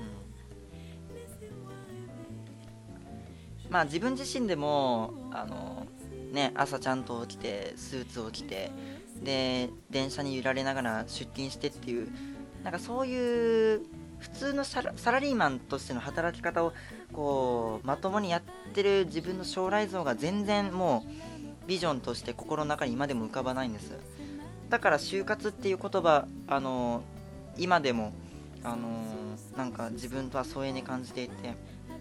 自分自身でも朝ちゃんと起きてスーツを着て、で電車に揺られながら出勤してっていう、そういう普通のサラリーマンとしての働き方をこうまともにやってる自分の将来像が全然もうビジョンとして心の中に今でも浮かばないんです。だから就活っていう言葉、今でも、自分とは疎遠に感じていて、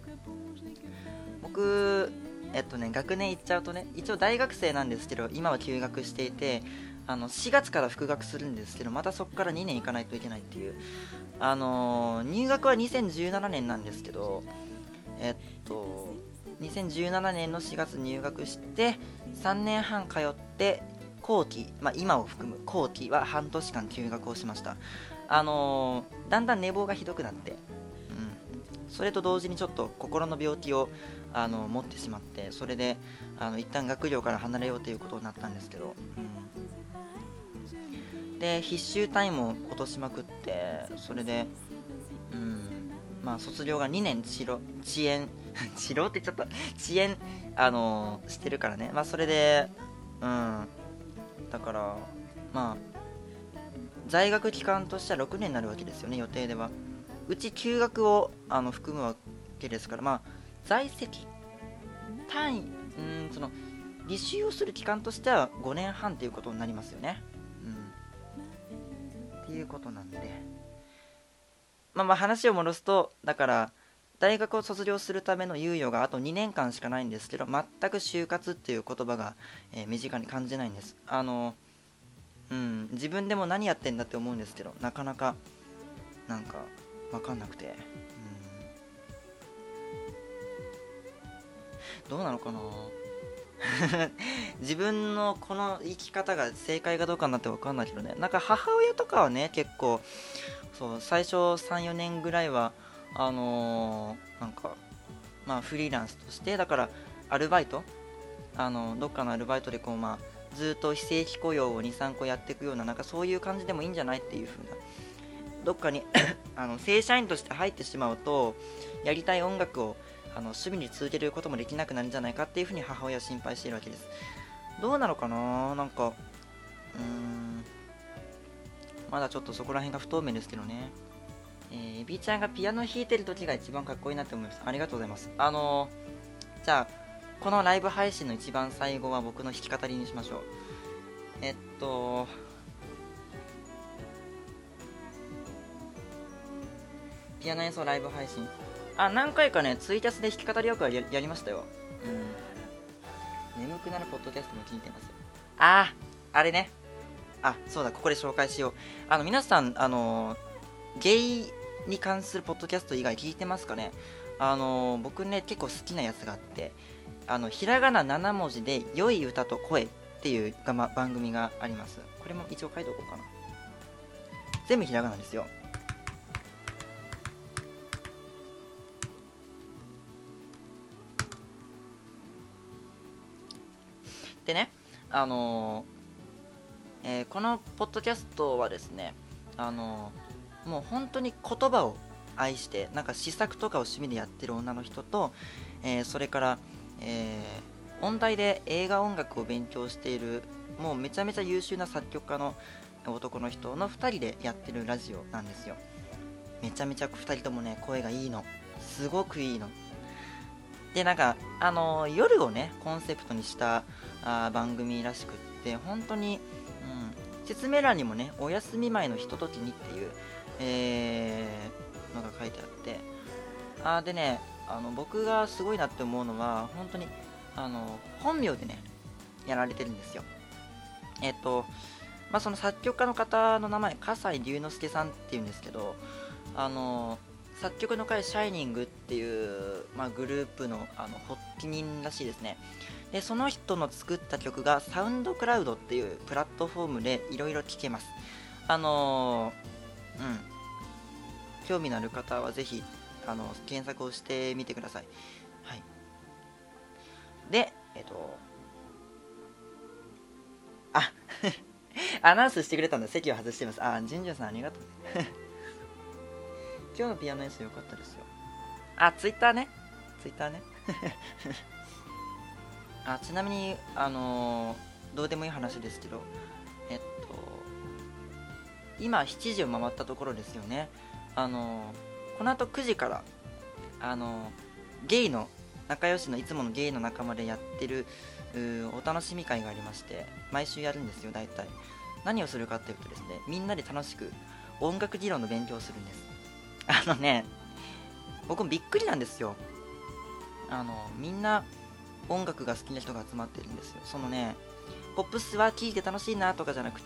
僕学年行っちゃうとね、一応大学生なんですけど今は休学していて、4月から復学するんですけど、またそこから2年行かないといけないっていう、入学は2017年なんですけど、2017年の4月入学して3年半通って、後期、今を含む後期は半年間休学をしました。だんだん寝坊がひどくなって、それと同時にちょっと心の病気を持ってしまって、それで一旦学業から離れようということになったんですけど、で必修単位も落としまくって、それで卒業が2年遅延遅延って言っちゃった、遅延してるからね。それでだから在学期間としては6年になるわけですよね、予定では。うち休学を含むわけですから、在籍単位、履修をする期間としては5年半ということになりますよね。っていうことなんで、話を戻すと、だから大学を卒業するための猶予があと2年間しかないんですけど、全く就活っていう言葉が、身近に感じないんです。自分でも何やってんだって思うんですけど、なかなか分かんなくて、どうなのかな。自分のこの生き方が正解かどうかになって分かんないけどね。母親とかはね、結構最初 3,4 年ぐらいはフリーランスとして、だからアルバイト、どっかのアルバイトでずっと非正規雇用を 2,3 個やっていくような、そういう感じでもいいんじゃないっていう風な、どっかに正社員として入ってしまうと、やりたい音楽を趣味に続けることもできなくなるんじゃないかっていう風に母親は心配しているわけです。どうなのかな。まだちょっとそこら辺が不透明ですけどね。B ちゃんがピアノ弾いてる時が一番かっこいいなって思います。ありがとうございます。じゃあこのライブ配信の一番最後は僕の弾き語りにしましょう。ピアノ演奏ライブ配信、何回かねツイキャスで弾き語り役は やりましたよ。 眠くなるポッドキャストも聞いてます。ああれね。そうだ、ここで紹介しよう。皆さん、ゲイに関するポッドキャスト以外聞いてますかね。僕ね、結構好きなやつがあって、ひらがな7文字で、良い歌と声っていう番組があります。これも一応書いておこうかな。全部ひらがなですよ。でね、このポッドキャストはですね、もう本当に言葉を愛して、なんか詩作とかを趣味でやってる女の人と、それから、音大で映画音楽を勉強している、もうめちゃめちゃ優秀な作曲家の男の人の2人でやってるラジオなんですよ。めちゃめちゃ2人ともね、声がいいの。すごくいいの。で、なんか、夜をね、コンセプトにした番組らしくって、本当に、説明欄にもね、お休み前のひとときにっていう、のが書いてあって、でね、僕がすごいなって思うのは、本当に、本名でね、やられてるんですよ。その作曲家の方の名前、葛西龍之介さんっていうんですけど、作曲の会シャイニングっていう、グループの発起人らしいですね。で、その人の作った曲がサウンドクラウドっていうプラットフォームでいろいろ聴けます。興味のある方はぜひ検索をしてみてください。はい。で、アナウンスしてくれたんだ。席を外してます。ジンジャーさんありがとう。今日のピアノ演奏良かったですよ。ツイッターね。ちなみに、どうでもいい話ですけど、今7時を回ったところですよね。この後9時から、ゲイの、仲良しのいつものゲイの仲間でやってるお楽しみ会がありまして、毎週やるんですよ、大体。何をするかっていうとですね、みんなで楽しく音楽理論の勉強をするんです。僕もびっくりなんですよ。みんな音楽が好きな人が集まってるんですよ。そのね、ポップスは聴いて楽しいなとかじゃなくって、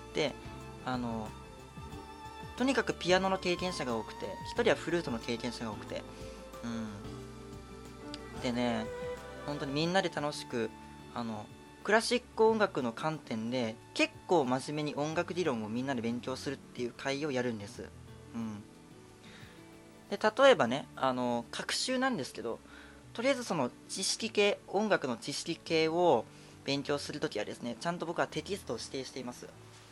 とにかくピアノの経験者が多くて、一人はフルートの経験者が多くて、でね、本当にみんなで楽しく、クラシック音楽の観点で、結構真面目に音楽理論をみんなで勉強するっていう会をやるんです。で、例えばね、学習なんですけど、とりあえずその知識系、音楽の知識系を勉強するときはですね、ちゃんと僕はテキストを指定しています。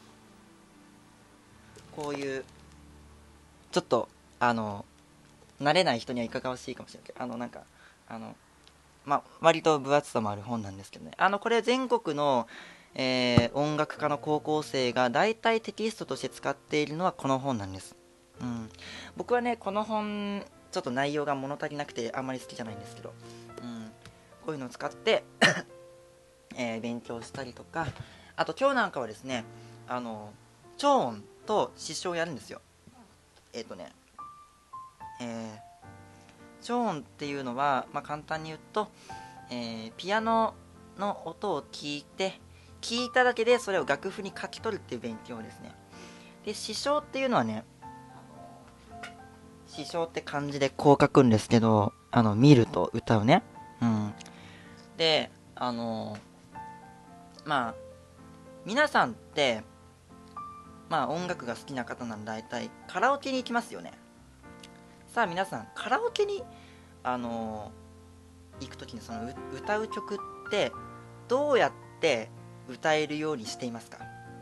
こういう、ちょっと、慣れない人にはいかがわしいかもしれないけど、割と分厚さもある本なんですけどね。これ全国の、音楽科の高校生が大体テキストとして使っているのはこの本なんです。僕はね、この本、ちょっと内容が物足りなくてあんまり好きじゃないんですけど、こういうのを使って勉強したりとか、あと今日なんかはですね、超音と指唱をやるんですよ。超音っていうのは、簡単に言うと、ピアノの音を聞いただけでそれを楽譜に書き取るっていう勉強ですね。で、指唱っていうのはね、指唱って漢字でこう書くんですけど、見ると歌うね。で、皆さんって、音楽が好きな方なんで大体カラオケに行きますよね。さあ皆さん、カラオケに、行くときにその歌う曲ってどうやって歌えるようにしていますか？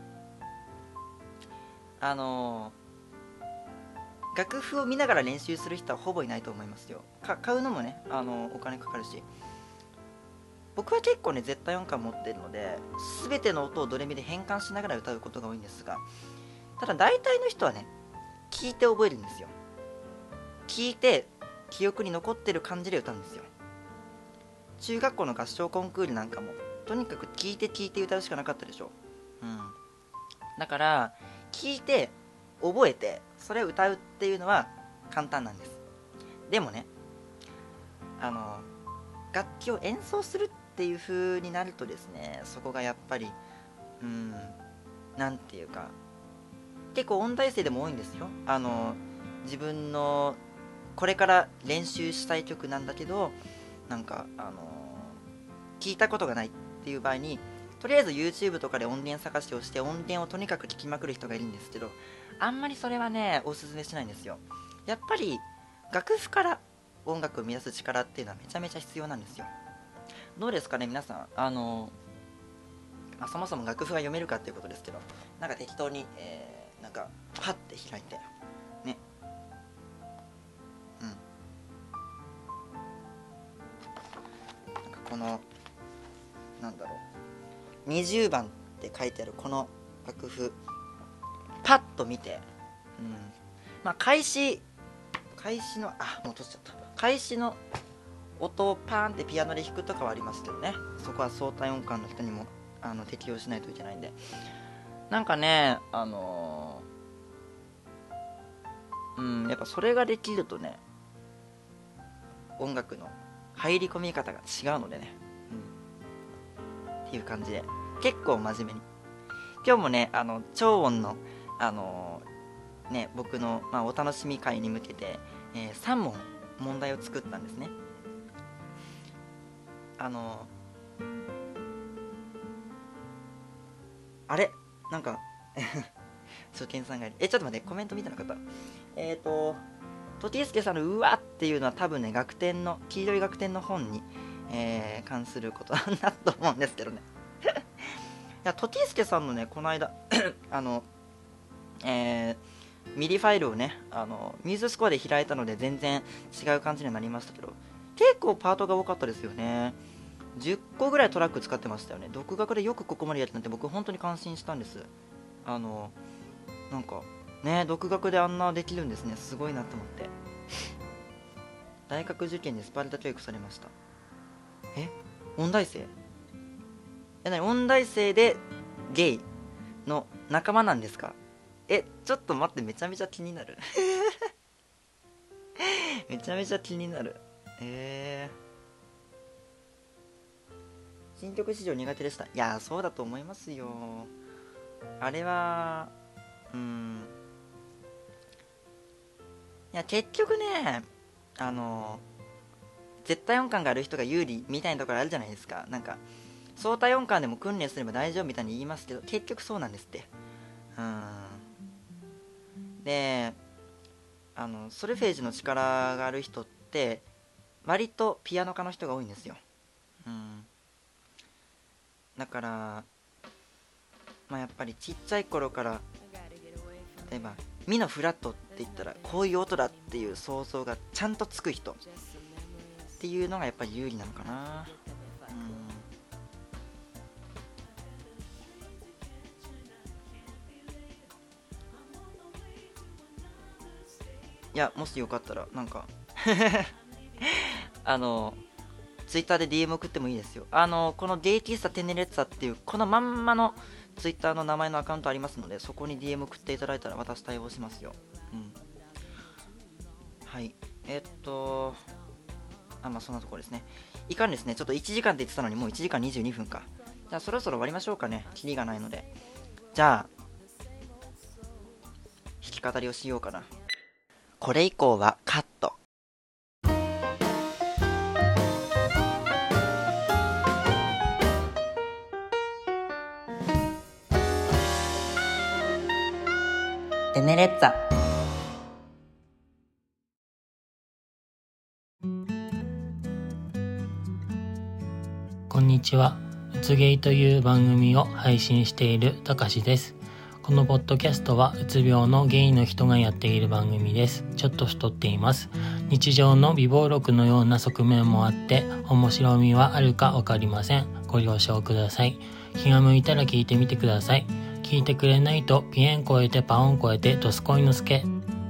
楽譜を見ながら練習する人はほぼいないと思いますよ。買うのもね、お金かかるし。僕は結構ね、絶対音感持っているので、全ての音をドレミで変換しながら歌うことが多いんですが、ただ大体の人はね、聞いて覚えるんですよ。聞いて、記憶に残ってる感じで歌うんですよ。中学校の合唱コンクールなんかも、とにかく聞いて歌うしかなかったでしょ。だから、聞いて、覚えて、それを歌うっていうのは簡単なんです。でもね、楽器を演奏するっっていう風になるとですね、そこがやっぱりなんていうか、結構音大生でも多いんですよ。自分のこれから練習したい曲なんだけど、なんか聞いたことがないっていう場合に、とりあえず YouTube とかで音源探しをして音源をとにかく聞きまくる人がいるんですけど、あんまりそれはねおすすめしないんですよ。やっぱり楽譜から音楽を生み出す力っていうのはめちゃめちゃ必要なんですよ。どうですかね皆さん、そもそも楽譜が読めるかっていうことですけど、なんか適当に、なんかパッて開いてね、なんかこのなんだろう、20番って書いてあるこの楽譜パッと見て、開始のもう閉じちゃった。開始の音をパーンってピアノで弾くとかはありますけどね、そこは相対音感の人にも適用しないといけないんで、なんかねやっぱそれができるとね、音楽の入り込み方が違うのでね、っていう感じで結構真面目に今日もね超音の僕の、お楽しみ会に向けて、3問問題を作ったんですね。あれなんか初見さんがいる。ちょっと待って、コメント見てなかった。とてぃすけさんのうわっていうのは多分ね、黄色い楽天の本に、関することなんだと思うんですけどね。いや、とてぃすけさんのね、この間ミディファイルをね、ミューズスコアで開いたので全然違う感じになりましたけど、結構パートが多かったですよね。10個ぐらいトラック使ってましたよね。独学でよくここまでやったなんて僕本当に感心したんです。なんかね、独学であんなできるんですね。すごいなと思って。大学受験でスパルタ教育されました。音大生？音大生でゲイの仲間なんですか？ちょっと待って、めちゃめちゃ気になる。めちゃめちゃ気になる。新曲市場苦手でした。いやー、そうだと思いますよ。あれは、いや、結局ね、絶対音感がある人が有利みたいなところあるじゃないですか。なんか、相対音感でも訓練すれば大丈夫みたいに言いますけど、結局そうなんですって。で、ソルフェージの力がある人って、割とピアノ科の人が多いんですよ。だからやっぱりちっちゃい頃から例えばミのフラットって言ったらこういう音だっていう想像がちゃんとつく人っていうのがやっぱり有利なのかな。いや、もしよかったらなんかツイッターで DM 送ってもいいですよ。このゲイ喫茶テネレッツァっていうこのまんまのツイッターの名前のアカウントありますので、そこに DM 送っていただいたら私対応しますよ。はい。そんなところですね。いかんですね。ちょっと1時間って言ってたのにもう1時間22分か。じゃあそろそろ終わりましょうかね。キリがないので。じゃあ、弾き語りをしようかな。これ以降はカット。テネレッツァ。 こんにちは。うつゲイという番組を配信しているたかしです。このポッドキャストはうつ病のゲイの人がやっている番組です。ちょっと太っています。日常の美貌録のような側面もあって面白みはあるかわかりません。ご了承ください。気が向いたら聞いてみてください。聞いてくれないとピエン超えてパオン超えてドスコイのスケ。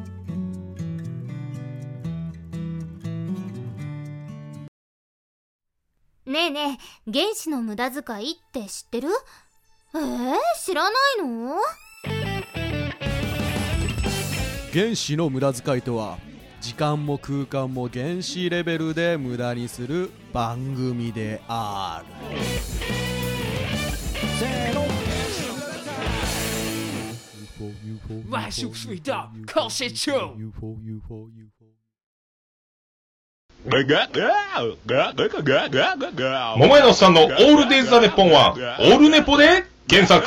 ねえねえ、原子の無駄遣いって知ってる？知らないの？ 原子の無駄遣いとは、 時間も空間も原子レベルで無駄にする番組である。せーの。 万事水道空气中。 桃屋のおっさんのオールデイズ・ザ・ネッポンはオールネポで検索。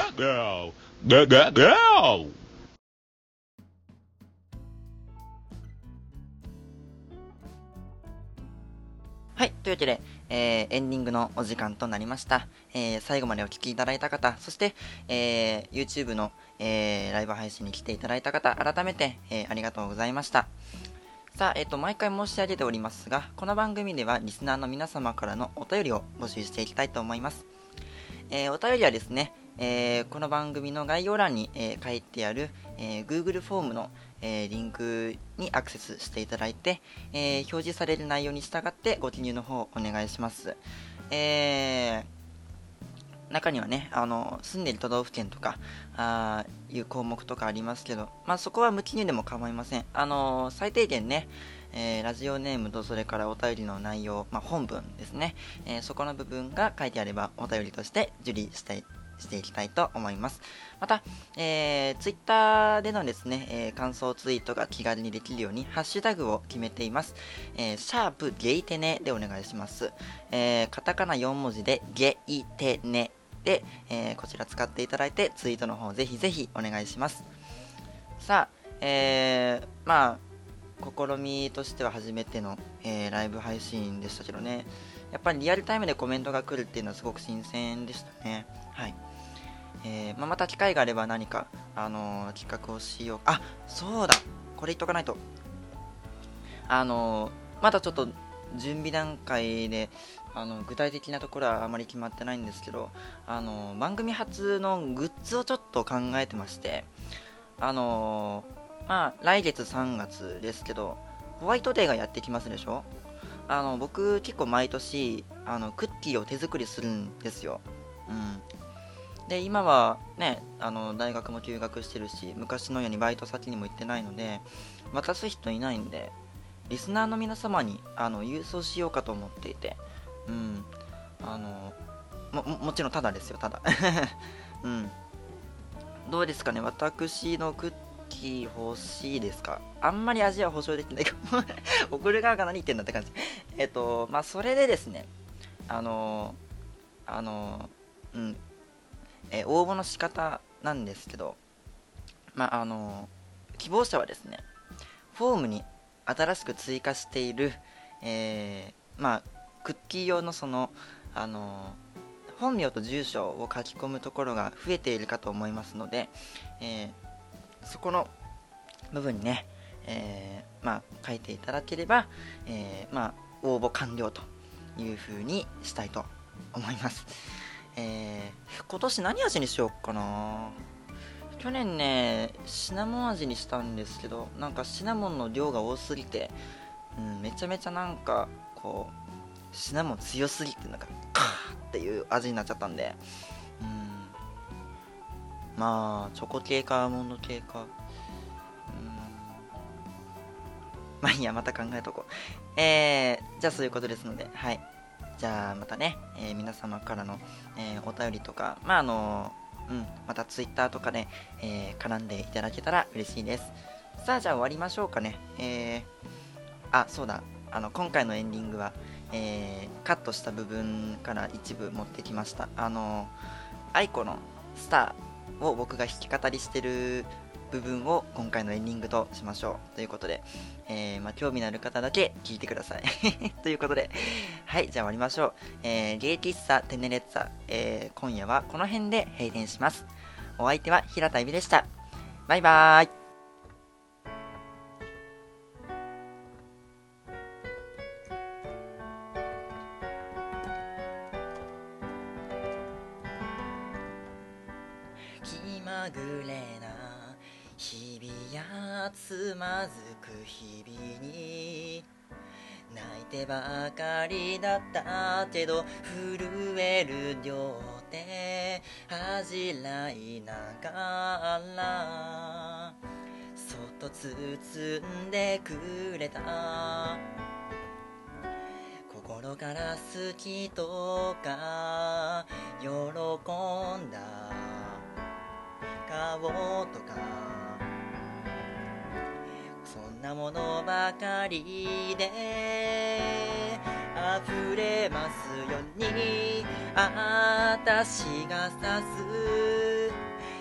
はい、というわけで、エンディングのお時間となりました。最後までお聞きいただいた方、そして、YouTube の、ライブ配信に来ていただいた方、改めて、ありがとうございました。さあ、毎回申し上げておりますが、この番組ではリスナーの皆様からのお便りを募集していきたいと思います。お便りはですね、この番組の概要欄に、書いてある、Google フォームの、リンクにアクセスしていただいて、表示される内容に従ってご記入の方お願いします。中にはね、住んでいる都道府県とかいう項目とかありますけど、そこは無記入でも構いません。最低限ね、ラジオネームとそれからお便りの内容、本文ですね、そこの部分が書いてあればお便りとして受理していきたいと思います。また、ツイッターでのですね、感想ツイートが気軽にできるようにハッシュタグを決めています。シャープゲイテネでお願いします。カタカナ4文字でゲイテネで、こちら使っていただいてツイートの方ぜひぜひお願いします。さあ、試みとしては初めての、ライブ配信でしたけどね、やっぱりリアルタイムでコメントが来るっていうのはすごく新鮮でしたね。はい。また機会があれば何か、企画をしよう。あ、そうだ、これ言っとかないと。まだちょっと準備段階で具体的なところはあまり決まってないんですけど、番組初のグッズをちょっと考えてまして、来月3月ですけど、ホワイトデーがやってきますでしょ。僕結構毎年クッキーを手作りするんですよ。で今はね、大学も休学してるし、昔のようにバイト先にも行ってないので渡す人いないんで、リスナーの皆様に郵送しようかと思っていて、もちろんただですよ、ただどうですかね、私のクッキー欲しいですか。あんまり味は保証できないかも送る側が何言ってんだって感じ。それでですね、応募の仕方なんですけど、希望者はですね、フォームに新しく追加している、クッキー用の本名と住所を書き込むところが増えているかと思いますので、そこの部分にね、書いていただければ、応募完了という風にしたいと思います。今年何味にしようかな。去年ね、シナモン味にしたんですけど、なんかシナモンの量が多すぎて、めちゃめちゃなんかこうシナモン強すぎてなんかカーっていう味になっちゃったんで、チョコ系かアーモンド系か、いいや、また考えとこう。じゃあそういうことですので、はい、じゃあまたね、皆様からの、お便りとか、またツイッターとかで、絡んでいただけたら嬉しいです。さあ、じゃあ終わりましょうかね。そうだ、今回のエンディングは、カットした部分から一部持ってきました。アイコのスターを僕が弾き語りしてる部分を今回のエンディングとしましょうということで、興味のある方だけ聞いてくださいということで、はい、じゃあ終わりましょう。ゲイ喫茶テネレッツァ、今夜はこの辺で閉店します。お相手は平田恵美でした。バイバーイ。気まぐれな日々やつまずく日々に泣いてばかりだったけど震える両手恥じらいながらそと包んでくれた。心から好きとか喜んだ顔とか、そんなものばかりで溢れますように、私が指す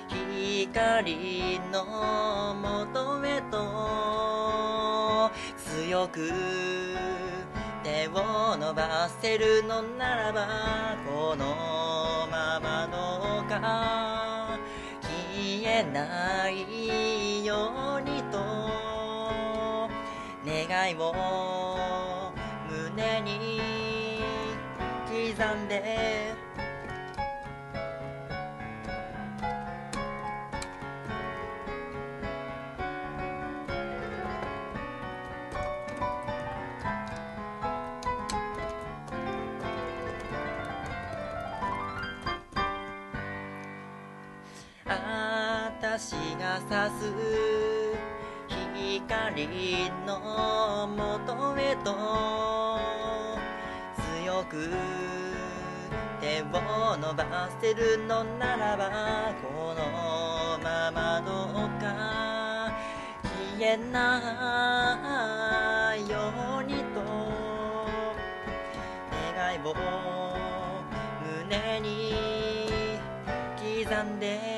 光の求めと、強く手を伸ばせるのならば、このままどうか消えないようにと願いを胸に刻んで、私が指す光の求めと、強く手を伸ばせるのならば、このままどうか消えないようにと願いを胸に刻んで、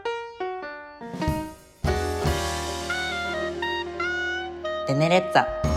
テネレッツァ。